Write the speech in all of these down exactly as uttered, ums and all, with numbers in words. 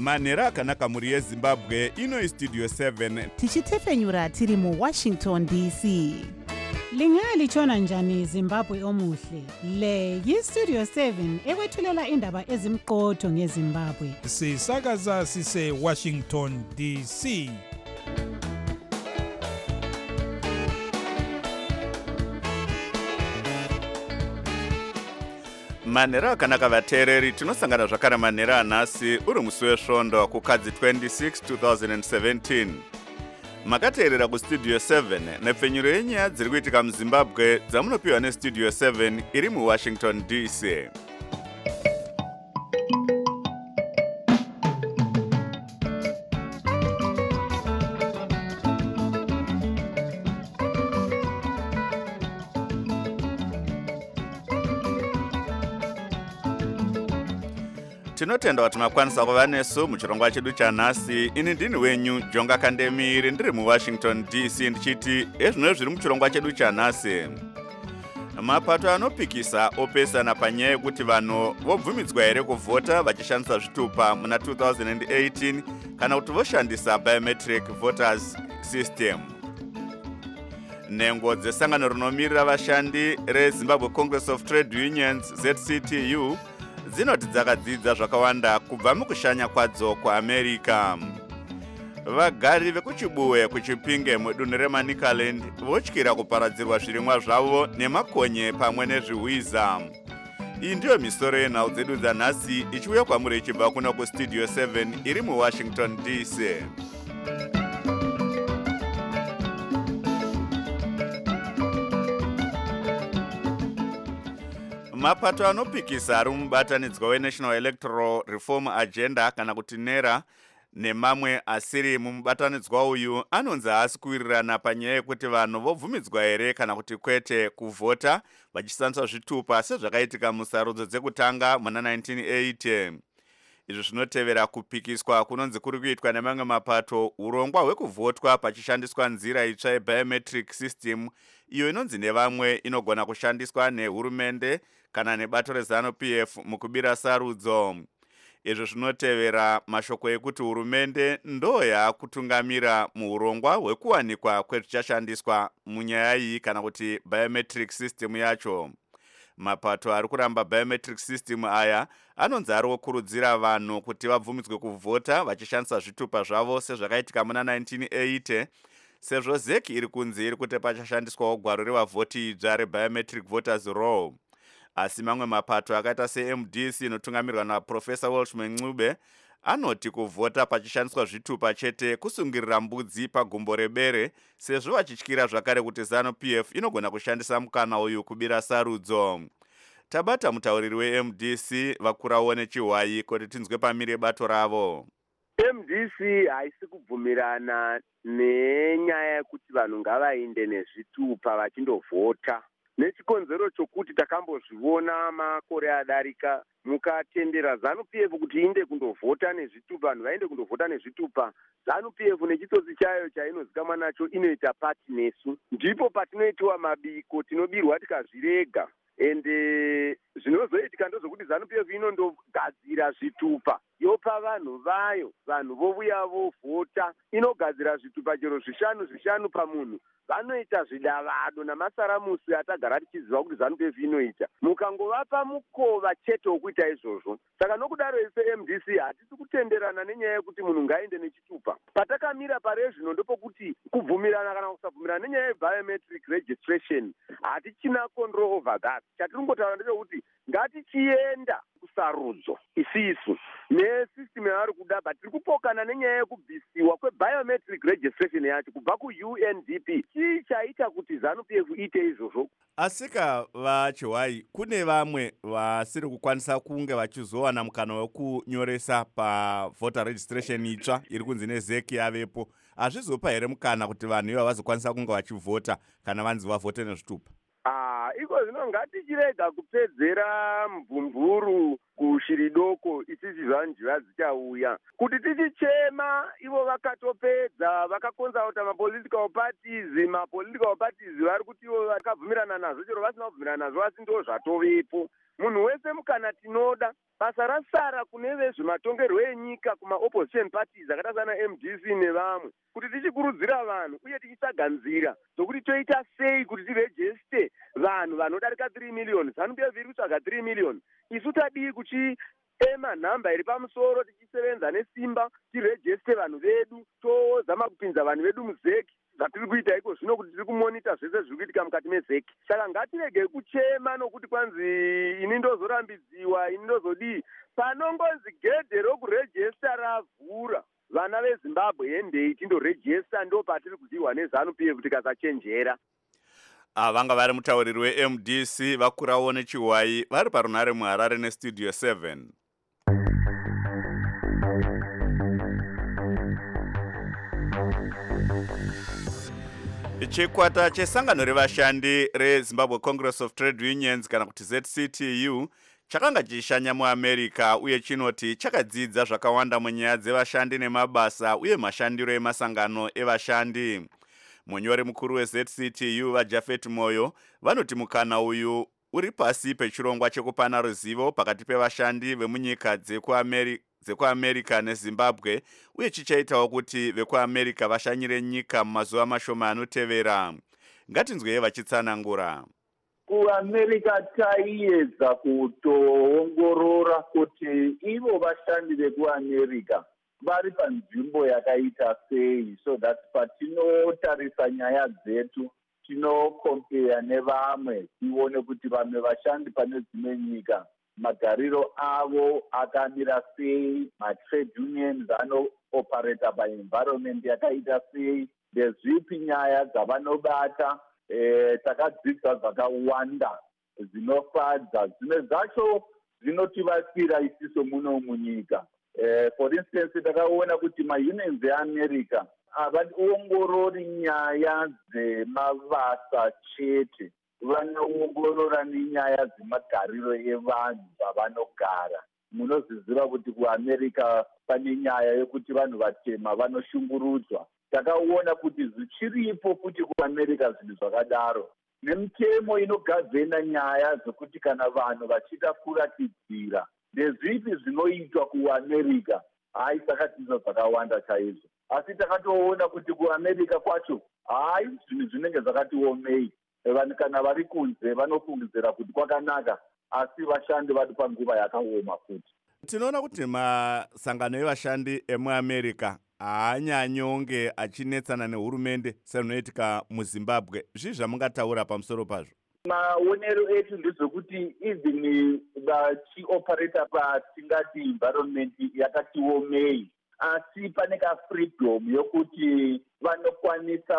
manhero akanaka mhuri yezimbabwe. Ino istudio seven tichitefenyura tiri muwashington D C. Lingalitshona njani Zimbabwe omuhle? Le yistudio seven ekwethulela indaba ezimqotho ngeZimbabwe. Sisakaza sise Washington D C. manhero akanaka vateereri, tinosangana zvakare manhero anhasi uri musi wesvondo kukadzi twenty-six twenty seventeen. Makateerera kustudio seven nepfenyuro yenyaya dziri kuitika muzimbabwe dzamunopiwa nestudio seven iri muwashington D C. Tinotenda kuti makwanisa kuva nesu muchirongwa chedu chanhasi. Ini ndini wenyu Jonga Kandemiri ndiri muwashington D C ndichiti ezvino zviri muchirongwa chedu chanhasi. Mapato anopikisa opesana panyaya yekuti vanhu vobvumidzwa here kuvhota vachishandisa zvitupa muna two thousand eighteen kana kuti voshandisa biometric voters system. Nhengo dzesangano rinomirira vashandi reZimbabwe Congress of Trade Unions Z C T U dzinoti dzakadzidza zvakawanda kubva mukushanya kwadzo kuAmerica. Vagari vekuchibuwe kuchipinge mudunhu reManicaland votyira kuparadzirwa zvirimwa zvavo nemakonye pamwe nezvihwiza. Iyi ndiyo misoro yenhau dzedu dzanhasi ichiuya kwamuri ichibva kuno kustudio seven iri muwashington D C. Mapato anopikisa ari mubatanidzwa weNational Electoral Reform Agenda kana kuti NERA nemamwe asiri mumubatanidzwa uyu anonzi haasi kuwirirana panyaya yekuti vanhu vobvumidzwa here kana kuti kwete kuvhota vachishandisa zvitupa sezvakaitika musarudzo dzekutanga muna nineteen eighty. Izvi zvinotevera kupikiswa kunonzi kuri kuitwa nemamwe mapato urongwa hwekuvhotwa pachishandiswa nzira itsva yebiometric system iyo inonzi nevamwe inogona kushandiswa nehurumende kana nebato reZanu P F mukubira sarudzo. Izvi zvinotevera mashoko ekuti hurumende ndo yakutungamira muurongwa hwekuwanikwa kwezvichashandiswa munyaya iyi kana kuti biometric system yacho. Mapato ari kuramba biometric system aya anonzi ari kukurudzira vanhu kuti vabvumidzwe kuvhota vachishandisa zvitupa zvavo sezvakaitika muna nineteen eighty, sezvo Z E C iri kunzi iri kuti pachashandiswawo gwaro revavhoti idzva rebiometric voters roll. Asi mamwe mapato akaita se-M D C inotungamirwa naProfesa Welshman Ncube anoti kuvhota pachishandiswa zvitupa chete kusungirira mbudzi pagumbo rebere, sezvo vachityira zvakare kuti Zanu P F inogona kushandisa mukana uyu kubira sarudzo. Tabata mutauriri we-M D C vakurawo nechihwai kuti tinzwe pamire bato ravo. M D C haisi kubvumirana nenyaya yekuti vanhu ngavainde nezvitupa vachindovhota. Nechikonzero chokuti takambozviona makore adarika mukatendera Zanu P F kuti inde kundovhota nezvitupa, vanhu vainde kundovhota nezvitupa. Zanu P F nechitsotsi chayo chainozikamwa nacho inoita pati nesu. Ndipo patinoitiwa mabiko tinobirwa tikazvirega. Ende zvinozoitika ndozvokuti Zanu P F inondogadzira zvitupa yopa vanhu vayo, vanhu vovuya vovhota, inogadzira zvitupa chero zvishanu zvishanu pamunhu. Vanoita zvidavado namasaramusi atagara tichiziva kuti Zanu P F inoita. Mukangovapa mukova chete wokuita izvozvo. Saka nokudaro ise M D C hatisi kutenderana nenyaya yekuti munhu ngainde nechitupa. Patakamira pare zvino ndopokuti kubvumirana kana kusabvumirana nenyaya yebiometric registration hatichina control over that. Chatiringotaura ndechekuti ngatichienda kusarudzo isisu nesystem yavari kuda, but tiri kupokana nenyaya yekubvisiwa kwebiometric registration yacho kubva ku-U N D P. Chii chaita kuti Zanu P F ite izvozvo? Asika vachihwai, kune vamwe vasiri kukwanisa kunge vachizowana mukana wekunyoresa pavoter registration itsva iri kunzi neZ E C yavepo. Hazvizopa here mukana kuti vanhu ivo vazokwanisa kunge vachivhota kana vanzi vavhote nezvitupa? Ah, iko zvino ngatichirega kupedzera mvumvuru kushiri doko isizizva njiva dzichauya. Kuti tichichema ivo vakatopedza vakakonza kuti mapolitical parties, mapolitical parties vari kuti ivo vakabvumirana nazvo chero vasina kubvumirana nazvo asi ndo zvatovepo. munhu wese mukana tinoda. Basa rasara kune vezvematongerwo enyika kuma-opposition parties akaita sana M D C nevamwe, kuti tichikurudzira vanhu uye tichisaganzira dzokuti toita sei kuti tirejeste vanhu vanodarika three million. ZANU-P F iri kutsvaga three million. Isu tadii kuchiema nhamba iri pamusoro tichisevenza nesimba tirejeste vanhu vedu, tozama kupinza vanhu vedu muzeki zvatiri kuita iko zvino kuti tiri kumonita zvese zviri kuitika mukati mezeki. Saka ngatirege kuchema nokuti kwanzi ini ndozorambidziwa, ini ndozodii. Panongonzi gedhe rokurejesta ravhura, vana veZimbabwe endei tindorejesta, ndo patiri kuziwa neZANU-P F tikasachenjera. Vanga vari mutauriri we-M D C vakurawo nechiwai vari parunhare muHarare nestudio seven. Chikwata chesangano revashandi reZimbabwe Congress of Trade Unions kana kuti Z C T U chakanga chishanya muAmerica uye chinoti chakadzidza zvakawanda munyaya dzevashandi nemabasa uye mashandiro emasangano evashandi. Munyori mukuru we-Z C T U vaJafet Moyo vanoti mukana uyu uri pasi pechirongwa chekupana ruzivo pakati pevashandi vemunyika dzekuAmerica dzekuAmerica neZimbabwe uye chichaitawo kuti vekuAmerica vashanyire nyika mumazuva mashoma anotevera. Ngatinzwei vachitsanangura. KuAmerica taiedza kutoongorora kuti ivo vashandi vekuAmerica vari panzvimbo yakaita sei, so that patinotarisa nyaya dzetu tinokompea nevamwe tione kuti vamwe vashandi pane dzimwe nyika magariro avo akamira sei, matrade unions anoparata paenvironment yakaita sei, ndezvipi nyaya dzavanobata. E, takadzidza zvakawanda zvinofadza, zvimwe zvacho zvinotibatsira isiso muno munyika. E, for instance takaona kuti maunions eAmerica avaongorori nyaya dzemabasa chete, vanoongorora nenyaya dzemagariro evanhu vavanogara. Munozviziva kuti kuAmerica pane nyaya yekuti vanhu vatema vanoshungurudzwa. Takaona kuti zvichiripo kuti kuAmerica zvinhu zvakadaro, nemitemo inogadzena nyaya dzekuti kana vanhu vachida kuratidzira ndezvipi zvinoitwa kuAmerica. Hai, takadzidza zvakawanda chaizvo, asi takatoona kuti kuAmerica kwacho hai zvinhu zvinenge zvakati omei. Vanhu kana vari kunze vanofungidzira kuti kwakanaka, asi vashandi vari panguva yakaoma futi. Tinoona kuti masangano evashandi emuAmerica haanyanyonge achinetsana nehurumende sezvinoitika muZimbabwe. Zvii zvamungataura pamusoro pazvo? Maonero etu ndezvekuti even vachioperata patingati environment yakati omei, asi pane kafreedom yokuti vanokwanisa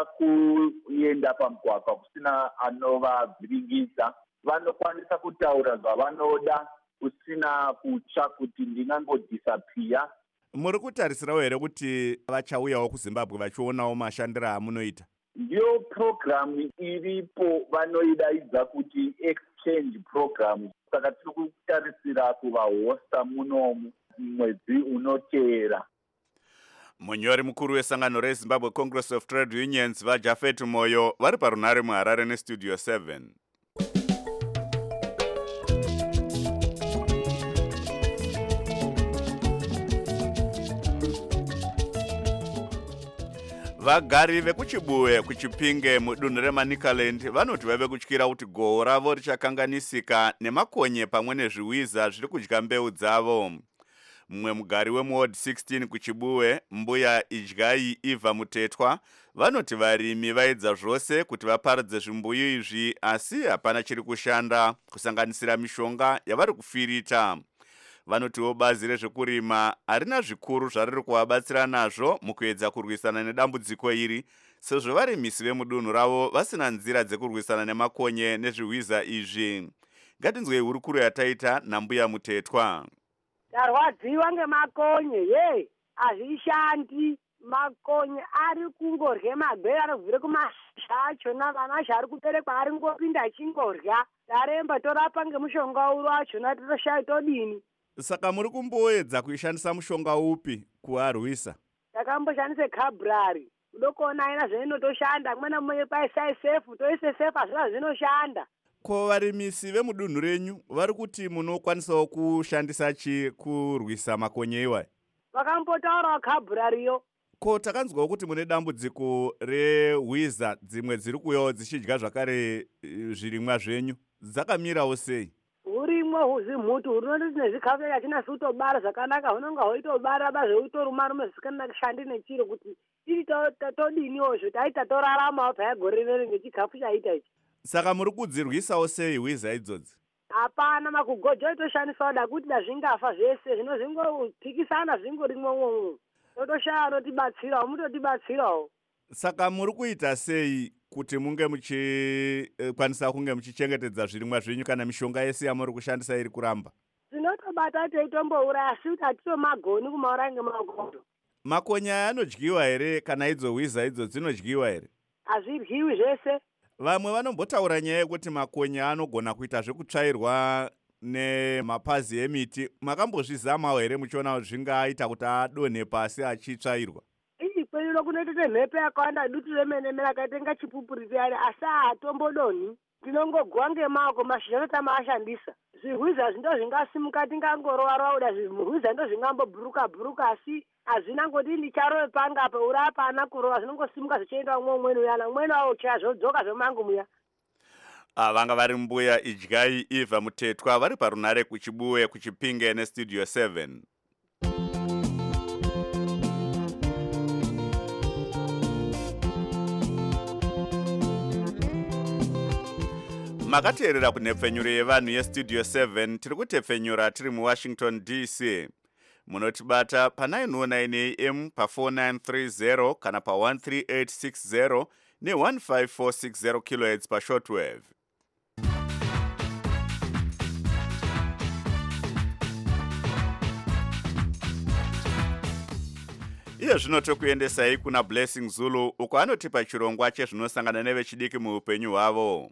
kuenda pamugwagwa kusina anovavhiringidza, vanokwanisa kutaura zvavanoda kusina kutya kuti ndingangodisappear. Muri kutarisirawo here kuti vachauyawo kuZimbabwe vachionawo mashandiro amunoita? Ndiyo program iripo vanoidaidza kuti exchange program. Saka tiri kutarisira kuvahosta munomu mwedzi unoteera. Munyori mukuru wesangano reZimbabwe Congress of Trade Unions vaJafet Moyo vari parunhare muHarare nestudio seven. Vagari vekuchibuwe kuchipinge mudunhu reManicaland vanoti vave kutyira kuti gohwo ravo richakanganisika nemakonye pamwe nezviwiza zviri kudya mbeu dzavo. Mumwe mugari wemuward sixteen kuchibuwe, mbuya Idyai Eva Mutetwa, vanoti varimi vaedza zvose kuti vaparadze zvimbuyu izvi asi hapana chiri kushanda, kusanganisira mishonga yavari kufirita. Vanotiwo bazi rezvekurima harina zvikuru zvariri kuvabatsira nazvo mukuedza kurwisana nedambudziko iri, sezvo varimisi vemudunhu ravo vasina nzira dzekurwisana nemakonye nezviwiza izvi. Ngatinzwei hurukuro yataita nambuya Mutetwa. Tarwadziwa ngemakonye, ye hazvishandi. Makonye ari kungorya magwere anobvire kumashizha achona, vanazha ari kuberekwa ari ngopinda achingorya. Taremba torapa ngemushonga uro achona, totoshaya todini. Saka muri kumboedza kuishandisa mushonga upi kuarwisa? Takamboshandise Cabrari. Unokuona ina zvainotoshanda, mwana mmoye paisai sefu, toise sefu hazvina zvinoshanda. Ko varimisi vemudunhu renyu vari kuti munokwanisawo kushandisa chi kurwisa makonye iwayo? Vakambotaurawo kabhurariyo. Ko takanzwawo kuti mune dambudziko rehwiza dzimwe dziri kuuyawo dzichidya zvakare zvirimwa zvenyu. Dzakamirawo sei? Hurimwo huzimhutu hunoti nezvikafu yachinasi kutobara zvakanaka hunonga hoitobara bazveutorumarume zvisikanakushandi nechiro kuti tiri todiniwozvo taita toraramawo paya gore rino ngechikafu chaita ichi. Saka muri kudzirwisawo sei hwiza idzodzi? Hapana, makugojo itoshandiswa da kuti da zvingafa zvese zvino zvingophikisana zvingorimwo mwomwo. Totoshaya anotibatsirawo, mutotibatsirawo. Saka muri kuita sei kuti munge muchikwanisa kunge muchichengetedza zvirimwa zvenyu kana mishonga yese yamuri kushandisa iri kuramba? Tinotobata teitombouraya asi kuti hatitomagoni kumauraya ngemagodo. Makonye aya anodyiwa here kana idzo hwiza idzo dzinodyiwa here? Hazvidyiwi zvese. Vamwe vanombotaura nyaya yekuti makonye anogona kuita zvekutsvairwa nemapazi emiti. Makambozvizamawo here muchiona kuti zvingaita kuti adonhe pasi achitsvairwa? Ii kweino kunotoite mhepo yakawanda dutu remene mene akaitenga chipupuriti ari asi hatombodonhi. Tinongoguwa ngemaoko mashizha notamaashandisa. Zvihwiza ndo zvingasimuka tingangorova kuda zvihwiza ndo zvingambobhuruka bhuruka asi hazvina ngoti ndicharove panga pa uri apana kurova zvinongosimuka zvichienda umwe umweni uyana umweni wawo chaya zvodzoka zvomangu muya. Vanga vari mbuya Idyai Eva Mutetwa vari parunare kuchibuwe kuchipinge nestudio seven. Makateerera kunhepfenyuro yevanhu yestudio seven. Tiri kutepfenyura tiri muWashington D C. Munotibata pa nine oh nine A M pa four nine three zero kana pa one three eight six zero ne one five four six zero kilohertz pa shortwave. Iye zvino tokuendesai kuna Blessing Zulu uko anotipa chirongwa chezvinosangana nevechidiki muupenyu hwavo.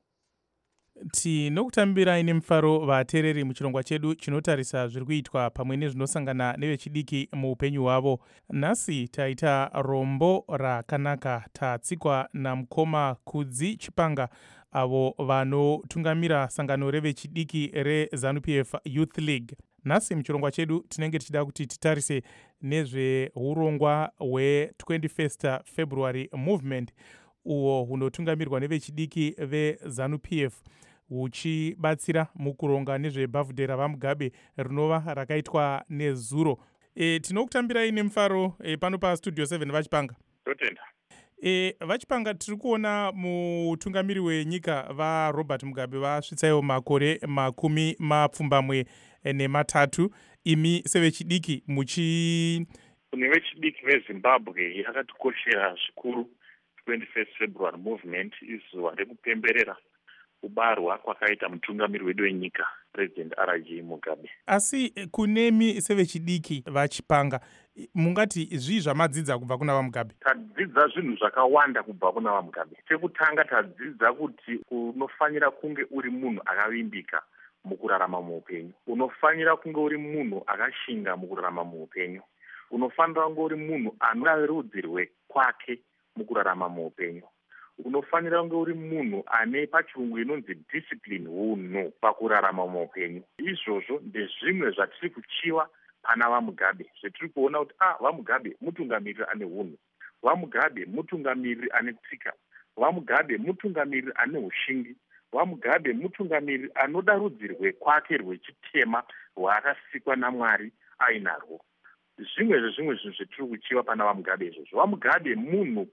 Tinokutambirai nemufaro vateereri muchirongwa chedu chinotarisa zviri kuitwa pamwe nezvinosangana nevechidiki muupenyu hwavo. Nhasi taita rombo rakanaka tatsikwa namukoma Kudzi Chipanga avo vanotungamira sangano revechidiki reZANU-P F Youth League. Nhasi muchirongwa chedu tinenge tichida kuti titarise nezveurongwa hwe-twenty-first February movement uo hunotungamirwa nevechidiki veZANU-P F huchibatsira mukuronga nezvebhavhudhe ravaMugabe rinova rakaitwa nezuro. E, tinokutambirai nemufaro e, pano pastudio seven Vachipanga. Totenda. E, Vachipanga tiri kuona mutungamiri wenyika vaRobert Mugabe vasvitsaiwo makore makumi mapfumbamwe nematatu. Imi sevechidiki muchi kune vechidiki veZimbabwe yakatikoshera zvikuru twenty-first February movement izuva rekupemberera kubarwa kwakaita mutungamiri wedu wenyika President R J Mugabe. Asi kunemi sevechidiki Vachipanga mungati zvii zvamadzidza kubva kuna vaMugabe? Tadzidza zvinhu zvakawanda kubva kuna vaMugabe. Chekutanga tadzidza kuti unofanira kunge uri munhu akavimbika mukurarama muupenyu. Unofanira kunge uri munhu akashinga mukurarama muupenyu. Unofanira kunge uri munhu anoda rudzi rwekwake mukurarama muupenyu. Unofanira kunge uri munhu ane pachirungu inonzi discipline, hunhu pakurarama muupenyu. Izvozvo ndezvimwe zvatiri kuchiwa pana vaMugabe. Zvetiri kuona kuti ah vaMugabe mutungamiriri ane hunhu. vaMugabe mutungamiriri ane tsika. vaMugabe mutungamiriri ane ushingi. vaMugabe mutungamiriri anoda rudzi rwekwake rwechitema rwaakasikwa naMwari ainarwo. Zvimwe zvezvimwe zvinhu zvetiri kuchiwa pana vaMugabe izvozvo. vaMugabe munhu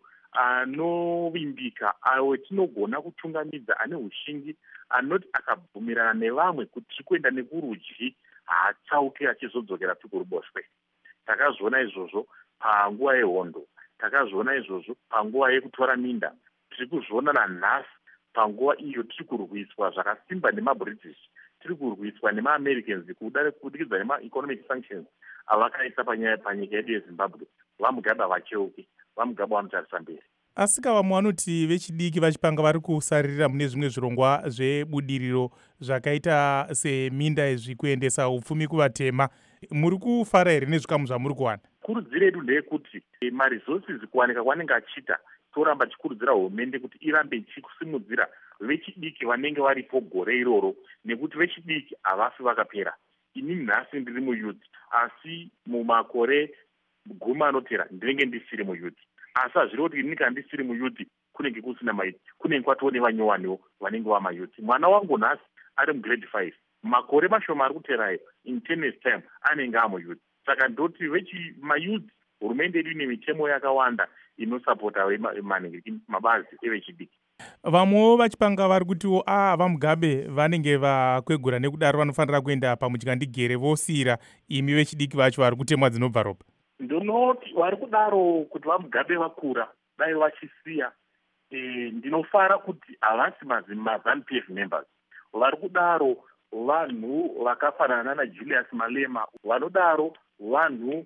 anovimbika ayo tinogona kutungamidza ane ushingi, anoti akabvumirana nevamwe kuti tiri kuenda nekurudyi haatsauke achizodzokera kuruboshwe. Takazviona izvozvo panguva yehondo, takazviona izvozvo panguva yekutora minda, tiri kuzviona nanhasi panguva iyo tiri kurwiswa zvakasimba nemaBritish, tiri kurwiswa nemaAmericans kubudikidza nemaeconomic sanctions avakaisa panyaya panyika yedu yeZimbabwe. vaMugabe havacheuki, vaMugabe vanotarisa mberi. Asika vamwe vanoti vechidiki Vachipanga vari kusaririra mune zvimwe zvirongwa zvebudiriro zvakaita seminda izvi kuendesa upfumi kuvatema. Muri kufara here nezvikamu zvamuri kuwana? Kurudziro yedu ndeyekuti maresources kuwanika kwanenge achiita toramba tichikurudzira hurumende kuti irambe ichikusimudzira vechidiki vanenge varipo gore iroro, nekuti vechidiki havafi vakapera. Inini nhasi ndiri muyuth, asi mumakore gumi anotera ndinenge ndisiri muyuth. Asi hazviri kuti inini kana ndisiri muyuth kunenge kusina mayuth, kunenge kwatoo nevanyowaniwo vanenge vamayuth. Mwana wangu nhasi ari mugrade five, makore mashoma ari kuterayo, in ten years time anenge amuyuth. Saka ndoti vechi mayuth, hurumende yedu ine mitemo yakawanda inosapota mabazi evechidiki. Vamwewo vachipanga vari kutiwo a vaMugabe vanenge vakwegura nekudaro vanofanira kuenda pamutyika ndigere vosiyira imi vechidiki vacho vari kutemwa dzinobva ropa. Ndinoti vari kudaro kuti vaMugabe vakura dai vachisiya, e, ndinofara kuti havasi maZANU P F members. Vari kudaro vanhu vakafanana naJulius Malema, vanodaro vanhu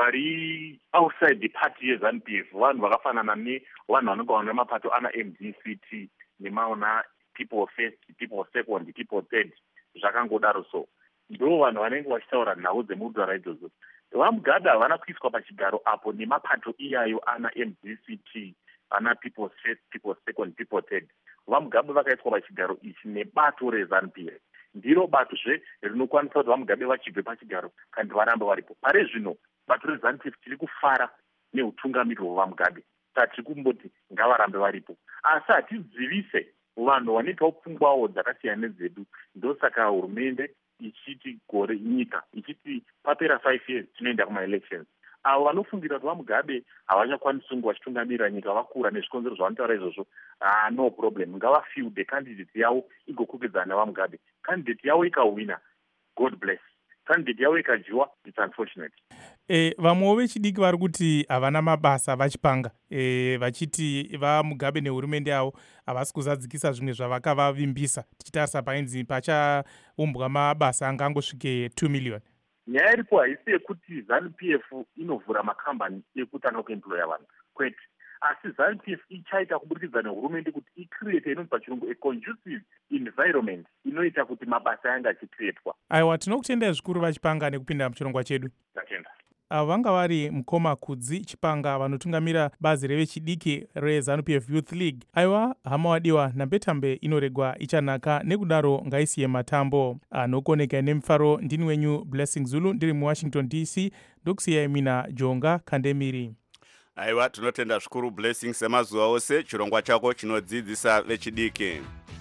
vari outside the party yeZANU P F, vanhu vakafanana nevanhu vanonga vana mapato ana M D C T nemaona people first, people second, people third, zvakangodaro. So ndo vanhu vanenge vachitaura nhau dzemudara idzodzo. VaMugabe havana kuiswa pachigaro apo nemapato iyayo ana M D C T, ana people first, people second, people third. VaMugabe vakaiswa pachigaro ichi nebato reZANU P F. Ndiro bato zve rinokwanisa kuti vaMugabe vachibve pachigaro kandi varambe varipo. Pare zvino bato reZANU P F tiri kufara neutungamiri hwevaMugabe, saka tiri kumboti ngavarambe varipo. Asi hatidzivise vanhu vanoitawo pfungwawo dzakasiyana nedzedu. Ndosaka hurumende ichiti gore nyika ichiti papera five years tinoenda kumaelections. Avo vanofungira kuti vaMugabe havachakwanisi kunge vachitungamirira nyika vakura nezvikonzero zvavanotaura izvozvo, ah, no problem, ngavafiude candidate yavo igokwekedzana navaMugabe. Candidate yavo ikahwina, God bless. Candidate yavo ikadyiwa, it's unfortunate. E, vamwewo vechidiki vari kuti havana mabasa vachipanga, e, vachiti vaMugabe nehurumende yavo havasi kuzadzikisa zvimwe zvavakavavimbisa, tichitarisa painzi pachaumbwa mabasa angangosvike two million. Nyaya iripo haisi yekuti ZANU P F inovhura makambani ekutanga kuemploya vanhu, kwete. Asi ZANU P F ichaita kubudikidza nehurumende kuti icreate inonzi pachirungu a conducive environment inoita kuti mabasa yange achicreatwa. Aiwa, tinokutendai zvikuru vachipanga nekupinda muchirongwa chedu. Tatenda. Avo vanga vari Mukoma Kudzi Chipanga vanotungamira bazi revechidiki reZANU P F Youth League. Aiwa, hama wadiwa, nambetambe inoregwa ichanaka, nekudaro ngaisiye matambo anokoneka nemufaro. Ndini wenyu Blessing Zulu, ndiri muWashington D C, ndokusiyai mina Jonga Kandemiri. Aiwa, tinotenda zvikuru Blessing, semazuva ose chirongwa chako chinodzidzisa vechidiki.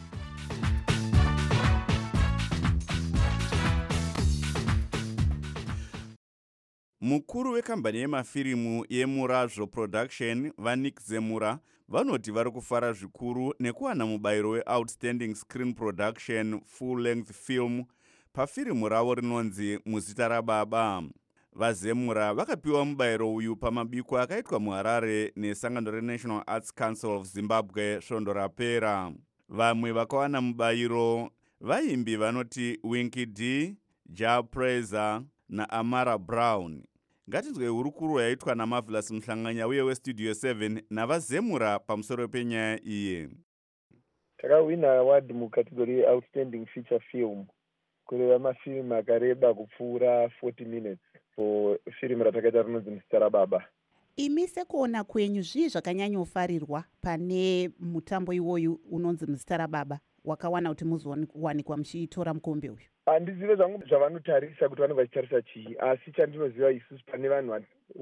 Mukuru wekambani yemafirimu yeMurazvo Production, Vanik Zemura, vanoti vari kufara zvikuru nekuwana mubayiro weOutstanding Screen Production Full Length Film pafirimu ravo rinonzi Muzita raBaba. VaZemura vakapiwa mubayiro uyu pamabiko akaitwa muHarare nesangano reNational Arts Council of Zimbabwe svondo rapera. Vamwe vakawana mubayiro vaimbi vanoti Winky D, Ja Praiser naAmara Brown. Ngatinzwe hurukuru yaitwa naMarvelous Mhlanganya uye weStudio seven navaZemura pamusoro penyaya iye. Takawina award mukategori yeOutstanding Feature Film kureva mafilimu akareba kupfuura forty minutes for firimu ratakaita rinonzi Muzita raBaba. Imi sekuona kwenyu zvii zvakanyanyofarirwa pane mutambo iwoyu unonzi Muzita raBaba wakawana kuti muzowanikwa muchitora mukombe uyu? Handizive zvangu zvavanotarisa kuti vanenge vachitarisa chii, asi chandinoziva isusu pane vanhu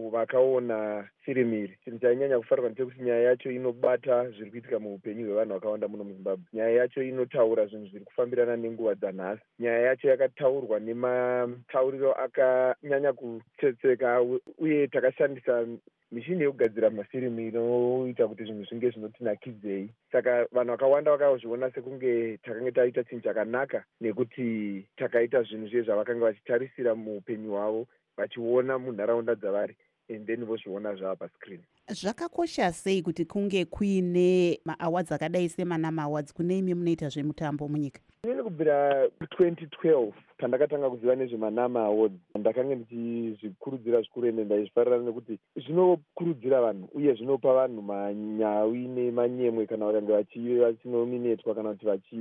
vakaona firimu iri, chinhu chainyanya kufarirwa ndechekuti nyaya yacho inobata zviri kuitika muupenyu hwevanhu vakawanda muno muZimbabwe. Nyaya yacho inotaura zvinhu zviri kufambirana nenguva dzanhasi. Nyaya yacho yakataurwa nematauriro akanyanya kutsetseka, uye takashandisa mishini yekugadzira mafirimu inoita kuti zvinhu zvinge zvinotinakidzei. Saka vanhu vakawanda vakazviona sekunge takanga taita chinhu chakanaka, nekuti takaita zvinhu zviye zvavakanga vachitarisira muupenyu hwavo, vachiona munharaunda dzavari, and then vozviona zvava pascreen. Zvakakosha sei kuti kunge kuine maawards akadai seManama Awards kune imi munoita zvemutambo munyika? Inini kubvira twenty twelve pandakatanga kuziva nezveManama Awards, ndakanga ndichizvikurudzira zvikuru ende ndaizvifarira nekuti zvinokurudzira vanhu uye zvinopa vanhu manyawi nemanyemwe kana vakanga vachinominetwa kana kuti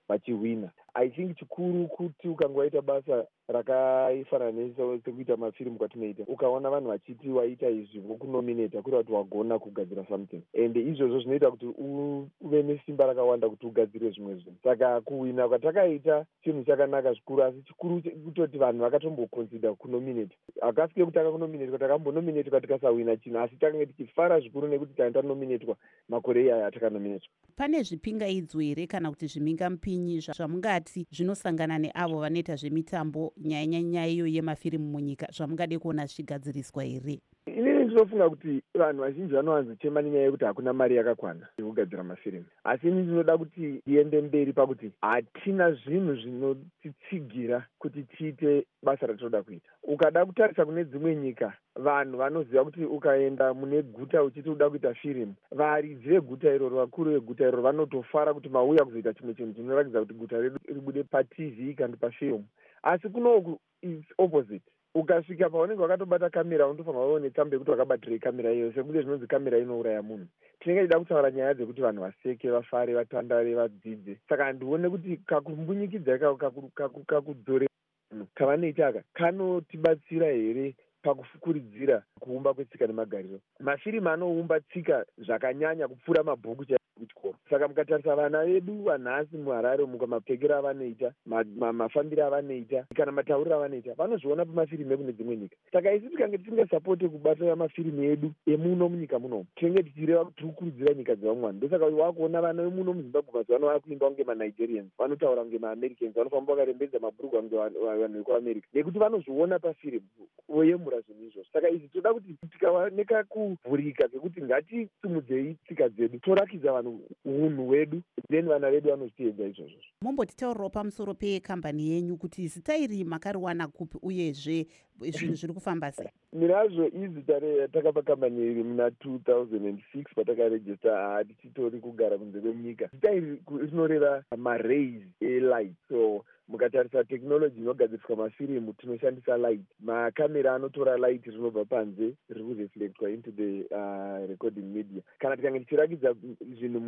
vachihwina. I think chikuru kuti ukangoita basa rakaifananisa sekuita mafirimu kwatinoita, ukaona vanhu vachiti waita izvi vokunominata kuri kuti wagona kugadzira something, and izvozvo zvinoita kuti uve nesimba rakawanda kuti ugadzire zvimwe zvinhu. Saka kuhwina kwatakaita chinhu chakanaka zvikuru, asi chikuru kutoti vanhu vakatomboconsider kunominata. Hakasike kuti takakunominatwa takambonominatwa tikasahwina chinhu, asi takanga tichifara zvikuru nekuti tanga tanominatwa makore iyaya atakanominatwa. Pane zvipingaidzo here kana kuti zvimingamupinyi zvamungati zvinosangana neavo vanoita zvemitambo nyaya nyaya iyo yemafirimu munyika zvamungade kuona zvichigadziriswa here? Inini ndinofunga kuti vanhu vazhinji vanowanzochema nenyaya yekuti hakuna mari yakakwana yekugadzira mafirimu, asi ini ndinoda kuti tiende mberi pakuti hatina zvinhu zvinotitsigira kuti tiite basa ratinoda kuita. Ukada kutarisa kune dzimwe nyika, vanhu vanoziva kuti ukaenda mune guta uchiti uda kuita firimu, varidzi veguta iroro, vakuru veguta iroro vanotofara kuti mauya kuzoita chimwe chinhu chinoratidza kuti guta redu ribude patv kana pafirimu. Asi kunoku is opposite. Ukasvika paunenge wakatobata kamera unotofanira kuone tambo yekuti wakabatire kamera iyo, sekuti zvinonzi kamera inouraya munhu. Tinenge tida kutaura nyaya dzekuti vanhu vaseke, vafare, vatandare, vadzidze. Saka ndione kuti kakumbunyikidzai ikako kakudzore kavanoita aka kanotibatsira here pakufukuridzira kuumba kwetsika nemagariro. Mafirimu anoumba tsika zvakanyanya kupfuura mabhuku kuchikoro. Saka mukatarisa vana vedu vanhasi muHarare mukamapfekero avanoita, mafambiro avanoita, kana matauriro avanoita, vanozviona pamafirimu ekune dzimwe nyika. Saka isi tikange tisingasapote kubata mafirimu edu emuno munyika muno, tinenge tichireva kuti tiri kukurudzira nyika dzevamwe vanhu. Ndosaka wakuona vana vemuno muZimbabwe mazuva ano vakuimba kunge maNigerians, vanotaura kunge maAmericans, vanofamba vakarembedza mabhurugwa kunge vanhu vekuAmerica, nekuti vanozviona pafirimu voyemura zvinhu izvozvo. Saka izvi toda kuti tikaoneka kuvhurika kekuti ngatisimudzei tsika dzedu, torakidza vanhu unhu hwedu, then vana vedu vanozviedza izvozvo. Mumbotitaurirawo pamusoro pekambani yenyu kuti zita iri makariwana kupi uyezve zvinhu zviri kufamba sei? Mirazvo izita ratakapa kambani iri muna two thousand six patakarejista, hatichitori kugara kunze kwenyika. Zita iri rinoreva marays elight. So mukatarisa technology inogadziriswa mafirimu tinoshandisa light. Makamera anotora light rinobva panze riri kureflectwa into the uh, recording media. Kana tikange tichirakidza zvinhu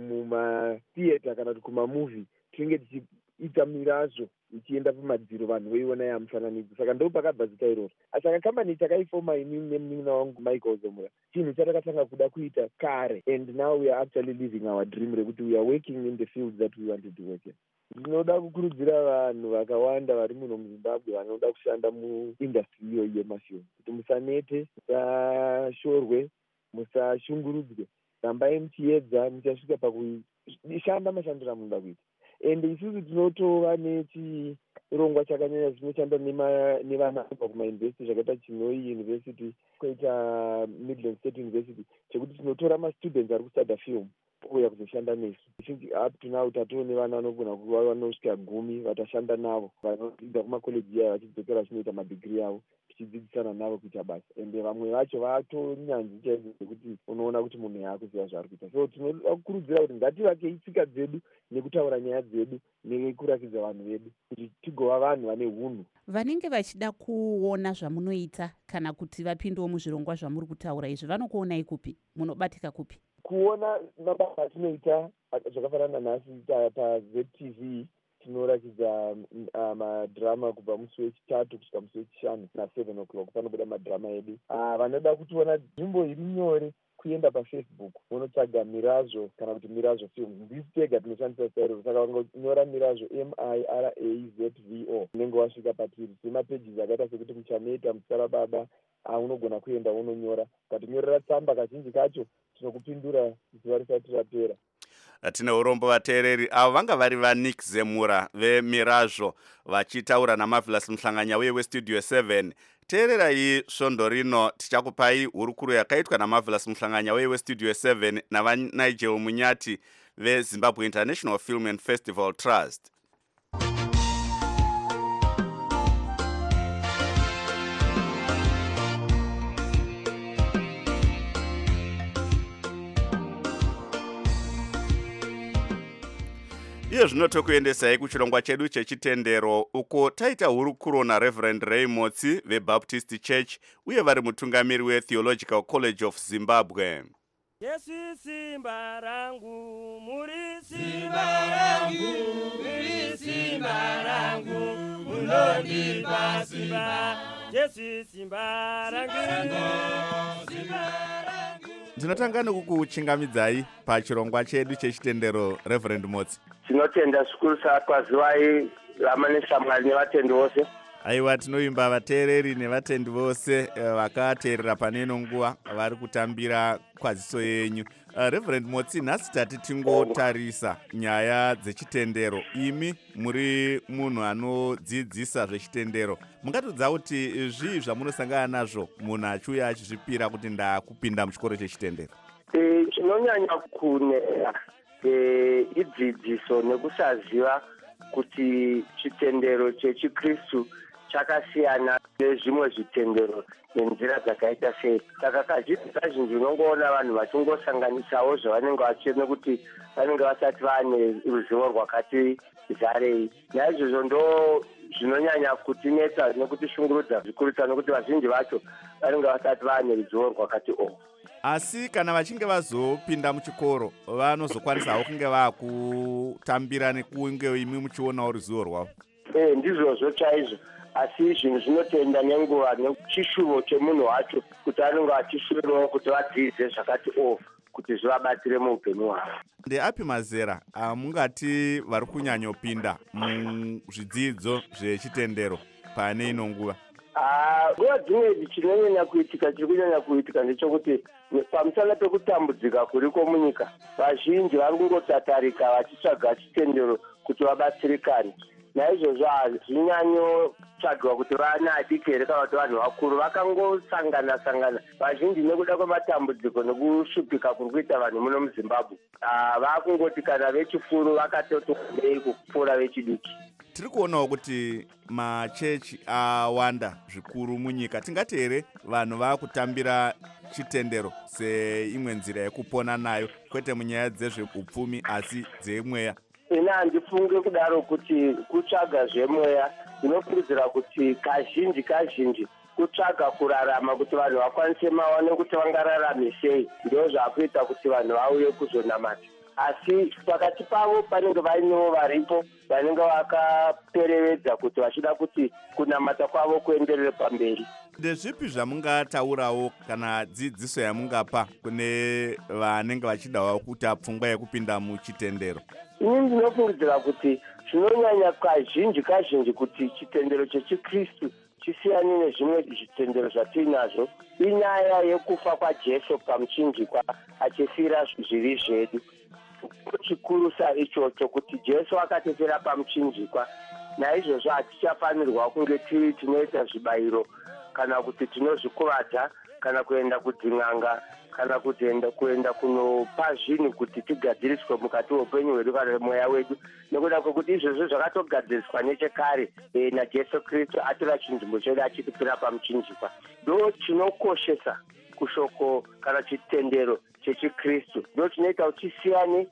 mumatheatre kana kuti kumamovie, tinenge tichiita mirazvo ichienda pamadziro vanhu veiona yamufananidzo. Saka ndo pakabva zita iroro. Saka kambani takaifoma ini nemunina wangu Michael Zomura, chinhu chatakatanga kuda kuita kare, and now we are actually living our dream rekuti we are working in the field that we wanted to work in. Ndinoda kukurudzira vanhu vakawanda vari muno muZimbabwe vanoda kushanda muindustry iyo yemafilmu kuti musanete, musashorwe, musashungurudzwe, rambai muchiedza, muchasvika pakushanda mashandiro amunoda kuita. And isusu tinotova nechirongwa chakanyanya chinoshanda nevana kubva kumauniversity zvakaita Chinoi University, koita Midland State University, chekuti tinotora mastudents ari kustada film uya kuzoshanda nesu. Up to now tatone vana vanogona kuva vanosvika gumi vatashanda navo, vanodzidza kumakoleji aya vachidzokera vachinoita madegree avo, tichidzidzisana navo kuita basa. Ende vamwe vacho vatonyanzvi chaizvo zvekuti unoona kuti munhu yaakuziva zvaari kuita. So tinoda kukurudzira kuti ngativakei tsika dzedu nekutaura nyaya dzedu nekurakidza vanhu vedu kuti tigova vanhu vane hunhu. Vanenge vachida kuona zvamunoita kana kuti vapindewo muzvirongwa zvamuri kutaura izvi vanokuonai kupi? Munobatika kupi? Kuona mabasa atinoita zvakafanana nhasi paZ T V tinoratidza madhirama kubva musi wechitatu kusvika musi wechishanu na seven o'clock panobuda madhirama edu. Vanoda kutiona nzvimbo iri nyore kuenda paFacebook unotsvaga Mirazvo kana kuti Mirazvo Films. Ndisi tega tinoshandisa sairo, saka ukanyora Mirazvo M I R A Z V O unenge wasvika patiri. Tine mapages akaita sekuti Muchameta, Mutsara Baba, unogona kuenda unonyora. Ukatinyorera tsamba kazhinji kacho tinokupindura zuva risati rapera. Tine urombo vateereri avo vanga vari vaNick Zemura veMirazvo vachitaura naMarvelous Muhlanganya uye weStudio seven. Teererai svondo rino tichakupai hurukuro yakaitwa naMarvelous Muhlanganya uye weStudio seven navaNigel Munyati veZimbabwe International Film and Festival Trust. Iye zvino tokuendesai kuchirongwa chedu chechitendero uko taita hurukuro naReverend Ray Motsi veBaptist Church uye vari mutungamiri weTheological College of Zimbabwe. Yesu simba rangu, muri simba rangu. wandipa simba Jesu simba rangu Ndinotanga nekukuchingamidzai pachirongwa chedu chechitendero Reverend Motsi. Tinotenda zvikuru sakwazivai ramanesa Mwari nevatendi vose. Aiwa, tinoimba vateereri nevatendi vose vakateerera paneno nguva vari kutambira kwaziso yenyu. Uh, Reverend Motsi, nhasi tati tingotarisa nyaya dzechitendero. Imi muri munhu anodzidzisa zvechitendero. Mungatodza kuti zvii zvamunosangana nazvo munhu achiuya achizvipira kuti ndakupinda muchikoro chechitendero? E, chinonyanya kunera e, idzidziso nekusaziva kuti chitendero chechikristu chakasiyana nezvimwe zvitendero nenzira dzakaita sei. Saka kazhinji kazhinji unongoona vanhu vachingosanganisawo zvavanenge vachiona kuti vanenge vasati vane ruzivo rwakati zarei. Naizvozvo ndo zvinonyanya kutinetsa nekutishungurudza zvikurisa nokuti vazhinji vacho vanenge vasati vane ruzivo rwakati o. Asi kana vachinge vazopinda muchikoro vanozokwanisawo kunge vakutambira nekunge imi muchionawo ruzivo rwavo. Eh, ndizvozvo chaizvo. Asi zvinhu zvinotenda nenguva nechishuvo chemunhu wacho kuti anenge achishuvirawo kuti vadzidze zvakati o kuti zvivabatsire muupenyu hwavo. Ndeapi mazera amungati vari kunyanyopinda muzvidzidzo zvechitendero pane ino nguva? Nguva dzimwe chinonyanya kuitika chiri kunyanya kuitika ndechekuti pamusana pekutambudzika kuriko munyika vazhinji vari kungotatarika vachitsvaga chitendero kuti vabatsirikane. Naizvozvo hazvinyanyotsvagwa kuti vana adiki here kana kuti vanhu vakuru vakangosangana sangana vazhinji nekuda kwematambudziko nekushupika kuri kuita vanhu muno muZimbabwe. Vakungoti kana vechifuru vakatotondei kupfuura vechidiki. Tiri kuonawo kuti machechi awanda zvikuru munyika. Tingati here vanhu vakutambira chitendero seimwe nzira yekupona nayo, kwete munyaya dzezveupfumi asi dzemweya? Ina handifunge kudaro kuti kutsvaga zvemweya. Ndinofungidzira kuti kazhinji kazhinji kutsvaga kurarama kuti vanhu vakwanise mawane kuti vangararame sei ndo zvakuita kuti vanhu vauye kuzonamata. Asi pakati pavo panenge vainewo varipo vanenge vakaperevedza kuti vachida kuti kunamata kwavo kuenderere pamberi. Ndezvipi zvamungataurawo kana dzidziso yamungapa kune vanenge vachidawo kuita pfungwa yekupinda muchitendero? Ini ndinofungidzira kuti zvinonyanya kazhinji kazhinji kuti chitendero chechikristu chisiyane nezvimwe zvitendero zvatinazvo inyaya yekufa kwaJesu pamuchinjikwa achifira zvivi zvedu. Chikuru saichocho kuti Jesu akatefera pamuchinjikwa. Naizvozvo hatichafanirwa kunge tiri tinoita zvibayiro kana kuti tinozvikuvadza kana kuenda kudzin'anga kana kuenda kuenda kunopa zvinhu kuti tigadziriswe mukati weupenyu hwedu kana mweya wedu, nekuda kwekuti izvozvo zvakatogadziriswa nechekare e, naJesu Kristu atora chinzvimbo chedu achitipira pamuchinjikwa. Ndo chinokoshesa kushoko kana chitendero chechikristu. Ndo chinoita kuti chisiyane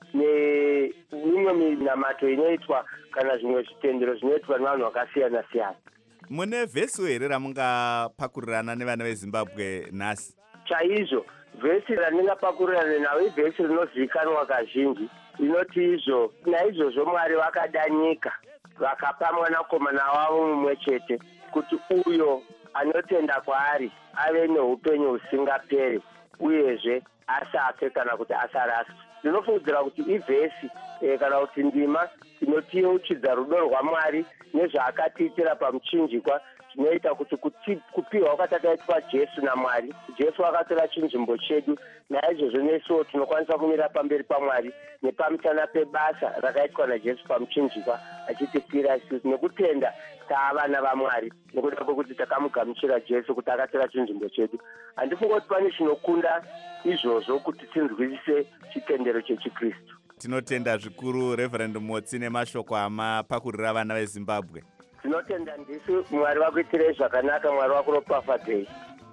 neimwe minamato inoitwa kana zvimwe zvitendero zvinoitwa nevanhu vakasiyana siyana. Mune vhesi here ramungapakurirana nevana veZimbabwe nhasi? Chaizvo, vhesi randingapakurirana navo ivhesi rinozivikanwa kazhinji inoti izvo naizvozvo Mwari vakada nyika vakapa mwanakomana wavo mumwe chete kuti uyo anotenda kwaari ave neupenyu husingaperi uyezve asafe kana kuti asaraswe. Ndinofungidzira kuti ivhesi e, kana kuti ndima inotiyeuchidza rudo rwaMwari nezvaakatiitira pamuchinjikwa zvinoita kuti kupiwa kwatakaitwa Jesu naMwari. Jesu akatora chinzvimbo chedu, naizvozvo nesuwo tinokwanisa kumira pamberi paMwari nepamusana pebasa rakaitwa naJesu pamuchinjikwa achitifira isusu. Nekutenda taavana vaMwari nekuda kwekuti takamugamuchira Jesu kuti akatora chinzvimbo chedu. Handifunga kuti pane chinokunda izvozvo kuti tinzwisise chitendero chechikristu. Tinotenda zvikuru Reverend Motsi nemashoko amapakurira vana veZimbabwe. Tinotenda ndisu. Mwari vakuitirei zvakanaka, Mwari vakuropafadzei.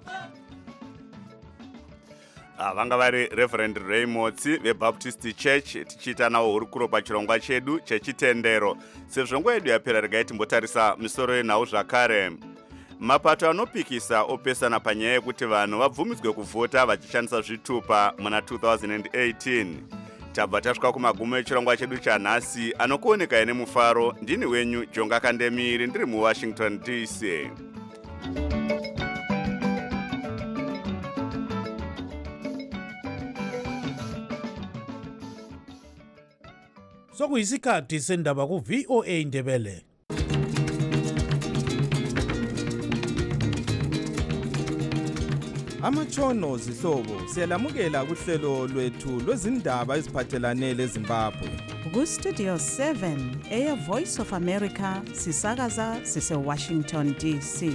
Vanga vari Reverend Ray Motsi veBaptist Church, tichiita nawo hurukuro pachirongwa chedu chechitendero. Sezvo nguva yedu yapera, regai timbotarisa misoro yenhau zvakare. Mapato anopikisa opesana panyaya yekuti vanhu vabvumidzwe kuvhota vachishandisa zvitupa muna two thousand eighteen. tabva tasvika kumagumo echirongwa chedu chanhasi anokuoneka nemufaro. Ndini wenyu Jonga Kandemiri ndiri muWashington D C. Sokuyisikhathi sendaba ku V O A Ndebele. Amatshono zihlobo siyalamukela kuhlelo lwethu lwezindaba eziphathelane leZimbabwe. Ku Studio seven eya Voice of America sisakaza sise Washington D C.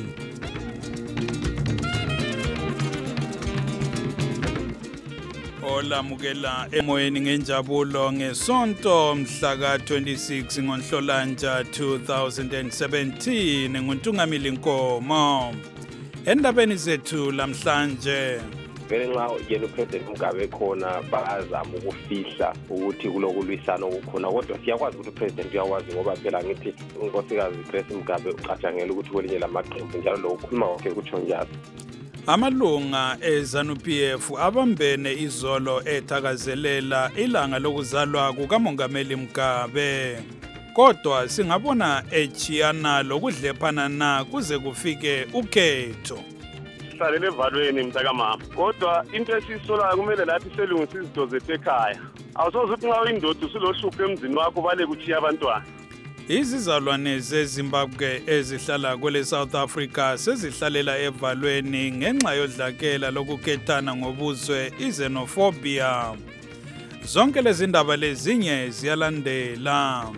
Olamukela emoyeni ngenjabulo ngesonto mhla ka twenty-six ngoNhlolanja two thousand seventeen nguNtungamili Nkomo. Endabeni zethu lamhlanje vele nxa yena uPresident Mugabe khona bazama ukufihla ukuthi kulokulwisana okukhona, kodwa siyakwazi ukuthi uPresident uyakwazi ngoba phela ngithi unkosikazi Grace Mugabe ucatshangela ukuthi kwelinye lamaqembu njalo lo ukhuluma kwakhe kutsho njalo. Amalunga eZANU-P F abambene izolo ethakazelela ilanga lokuzalwa kukaMongameli Mugabe. Kodwa singabona echiyana lokudlephana na kuze kufike ukhetho. Sisalele evalweni mntakamama, kodwa into esisolayo kumele lathi selungisa izinto zethu ekhaya. Awusoze uthi nxa uyindoda usulohlupho emzini wakho bale kuchiya abantwana. Izizalwane zeZimbabwe ezihlala kwele South Africa sezihlalela evalweni ngenxa yodlakela lokukhethana ngobuzwe i-xenophobia. Zonke lezi ndaba lezinye ziyalandela.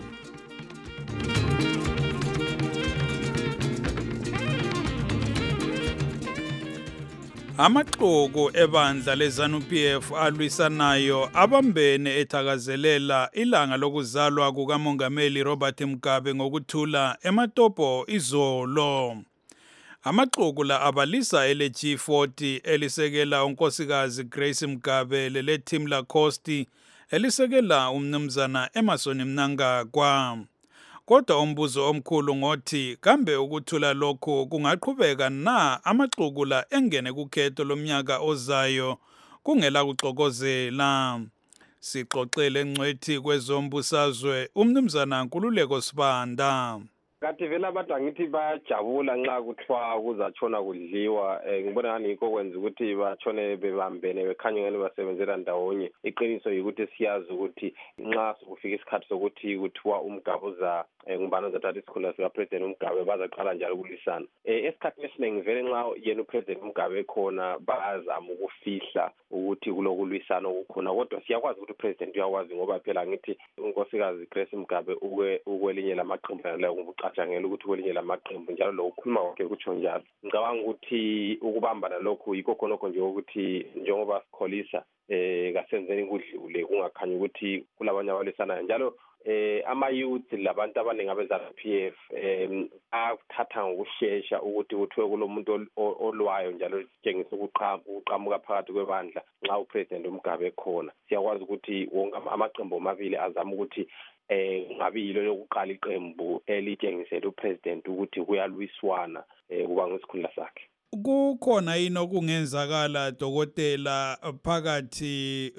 Amaxoko ebandla leZANU-P F alwisanayo abambene ethakazelela ilanga lokuzalwa kukaMongameli Robert Mugabe ngokuthula eMatopo izolo. Amaxoko la abalisa ele G forty elisekela unkosikazi Grace Mugabe lele Tim Lacoste elisekela umnumzana Emerson Mnangagwa. Kodwa umbuzo omkhulu ngothi kambe ukuthula lokho kungaqhubeka na amaxuku la engene kukhetho lomnyaka ozayo kungela kuxokozela. Sixoxele ngcwethi kwezombusazwe umnumzana Nkululeko Sibanda. Kanti vele abantu angithi bayajabula nxa kuthiwa kuzatshona kudliwa. Ngibona ngani yikho kwenza ukuthi batshone bebambene bekhanye ngani basebenzela ndawonye. Iqiniso yikuthi siyazi ukuthi nxa sokufika isikhathi sokuthi kuthiwa uMgabe uza ngubani ozathatha isikhundla sikaPresident uMgabe bazaqala njalo ukulwisana. Esikhathini esiningi vele nxa yena uPresident Mugabe khona bazama ukufihla ukuthi kulokulwisana okukhona, kodwa siyakwazi ukuthi uPresident uyakwazi ngoba phela ngithi unkosikazi Grace Mugabe ukwelinye lamaqembu la ucatshangela ukuthi kwelinye lamaqembu njalo lo ukhuluma kwakhe kutsho njalo. Ngicabanga ukuthi ukubambana lokhu yikho khonokho nje ukuthi njengoba sikholisa eh kasenzeni kudlule kungakhanyi ukuthi kulabanye abalwisanayo njalo eh ama-youth labantu abaningi abeZANU-P F em athatha ngokushesha ukuthi kuthiwe kulomuntu olwayo njalo sitshengisa ukuqhamuka phakathi kwebandla nxa uPresident uMgabe khona. Siyakwazi ukuthi wonke amaqembu amabili azama ukuthi eh ngabilo lokuqala iqembu elitshengisela uPresident ukuthi kuyalwiswana kuba ngesikhundla sakhe. Kukhona yini okungenzakala dokotela phakathi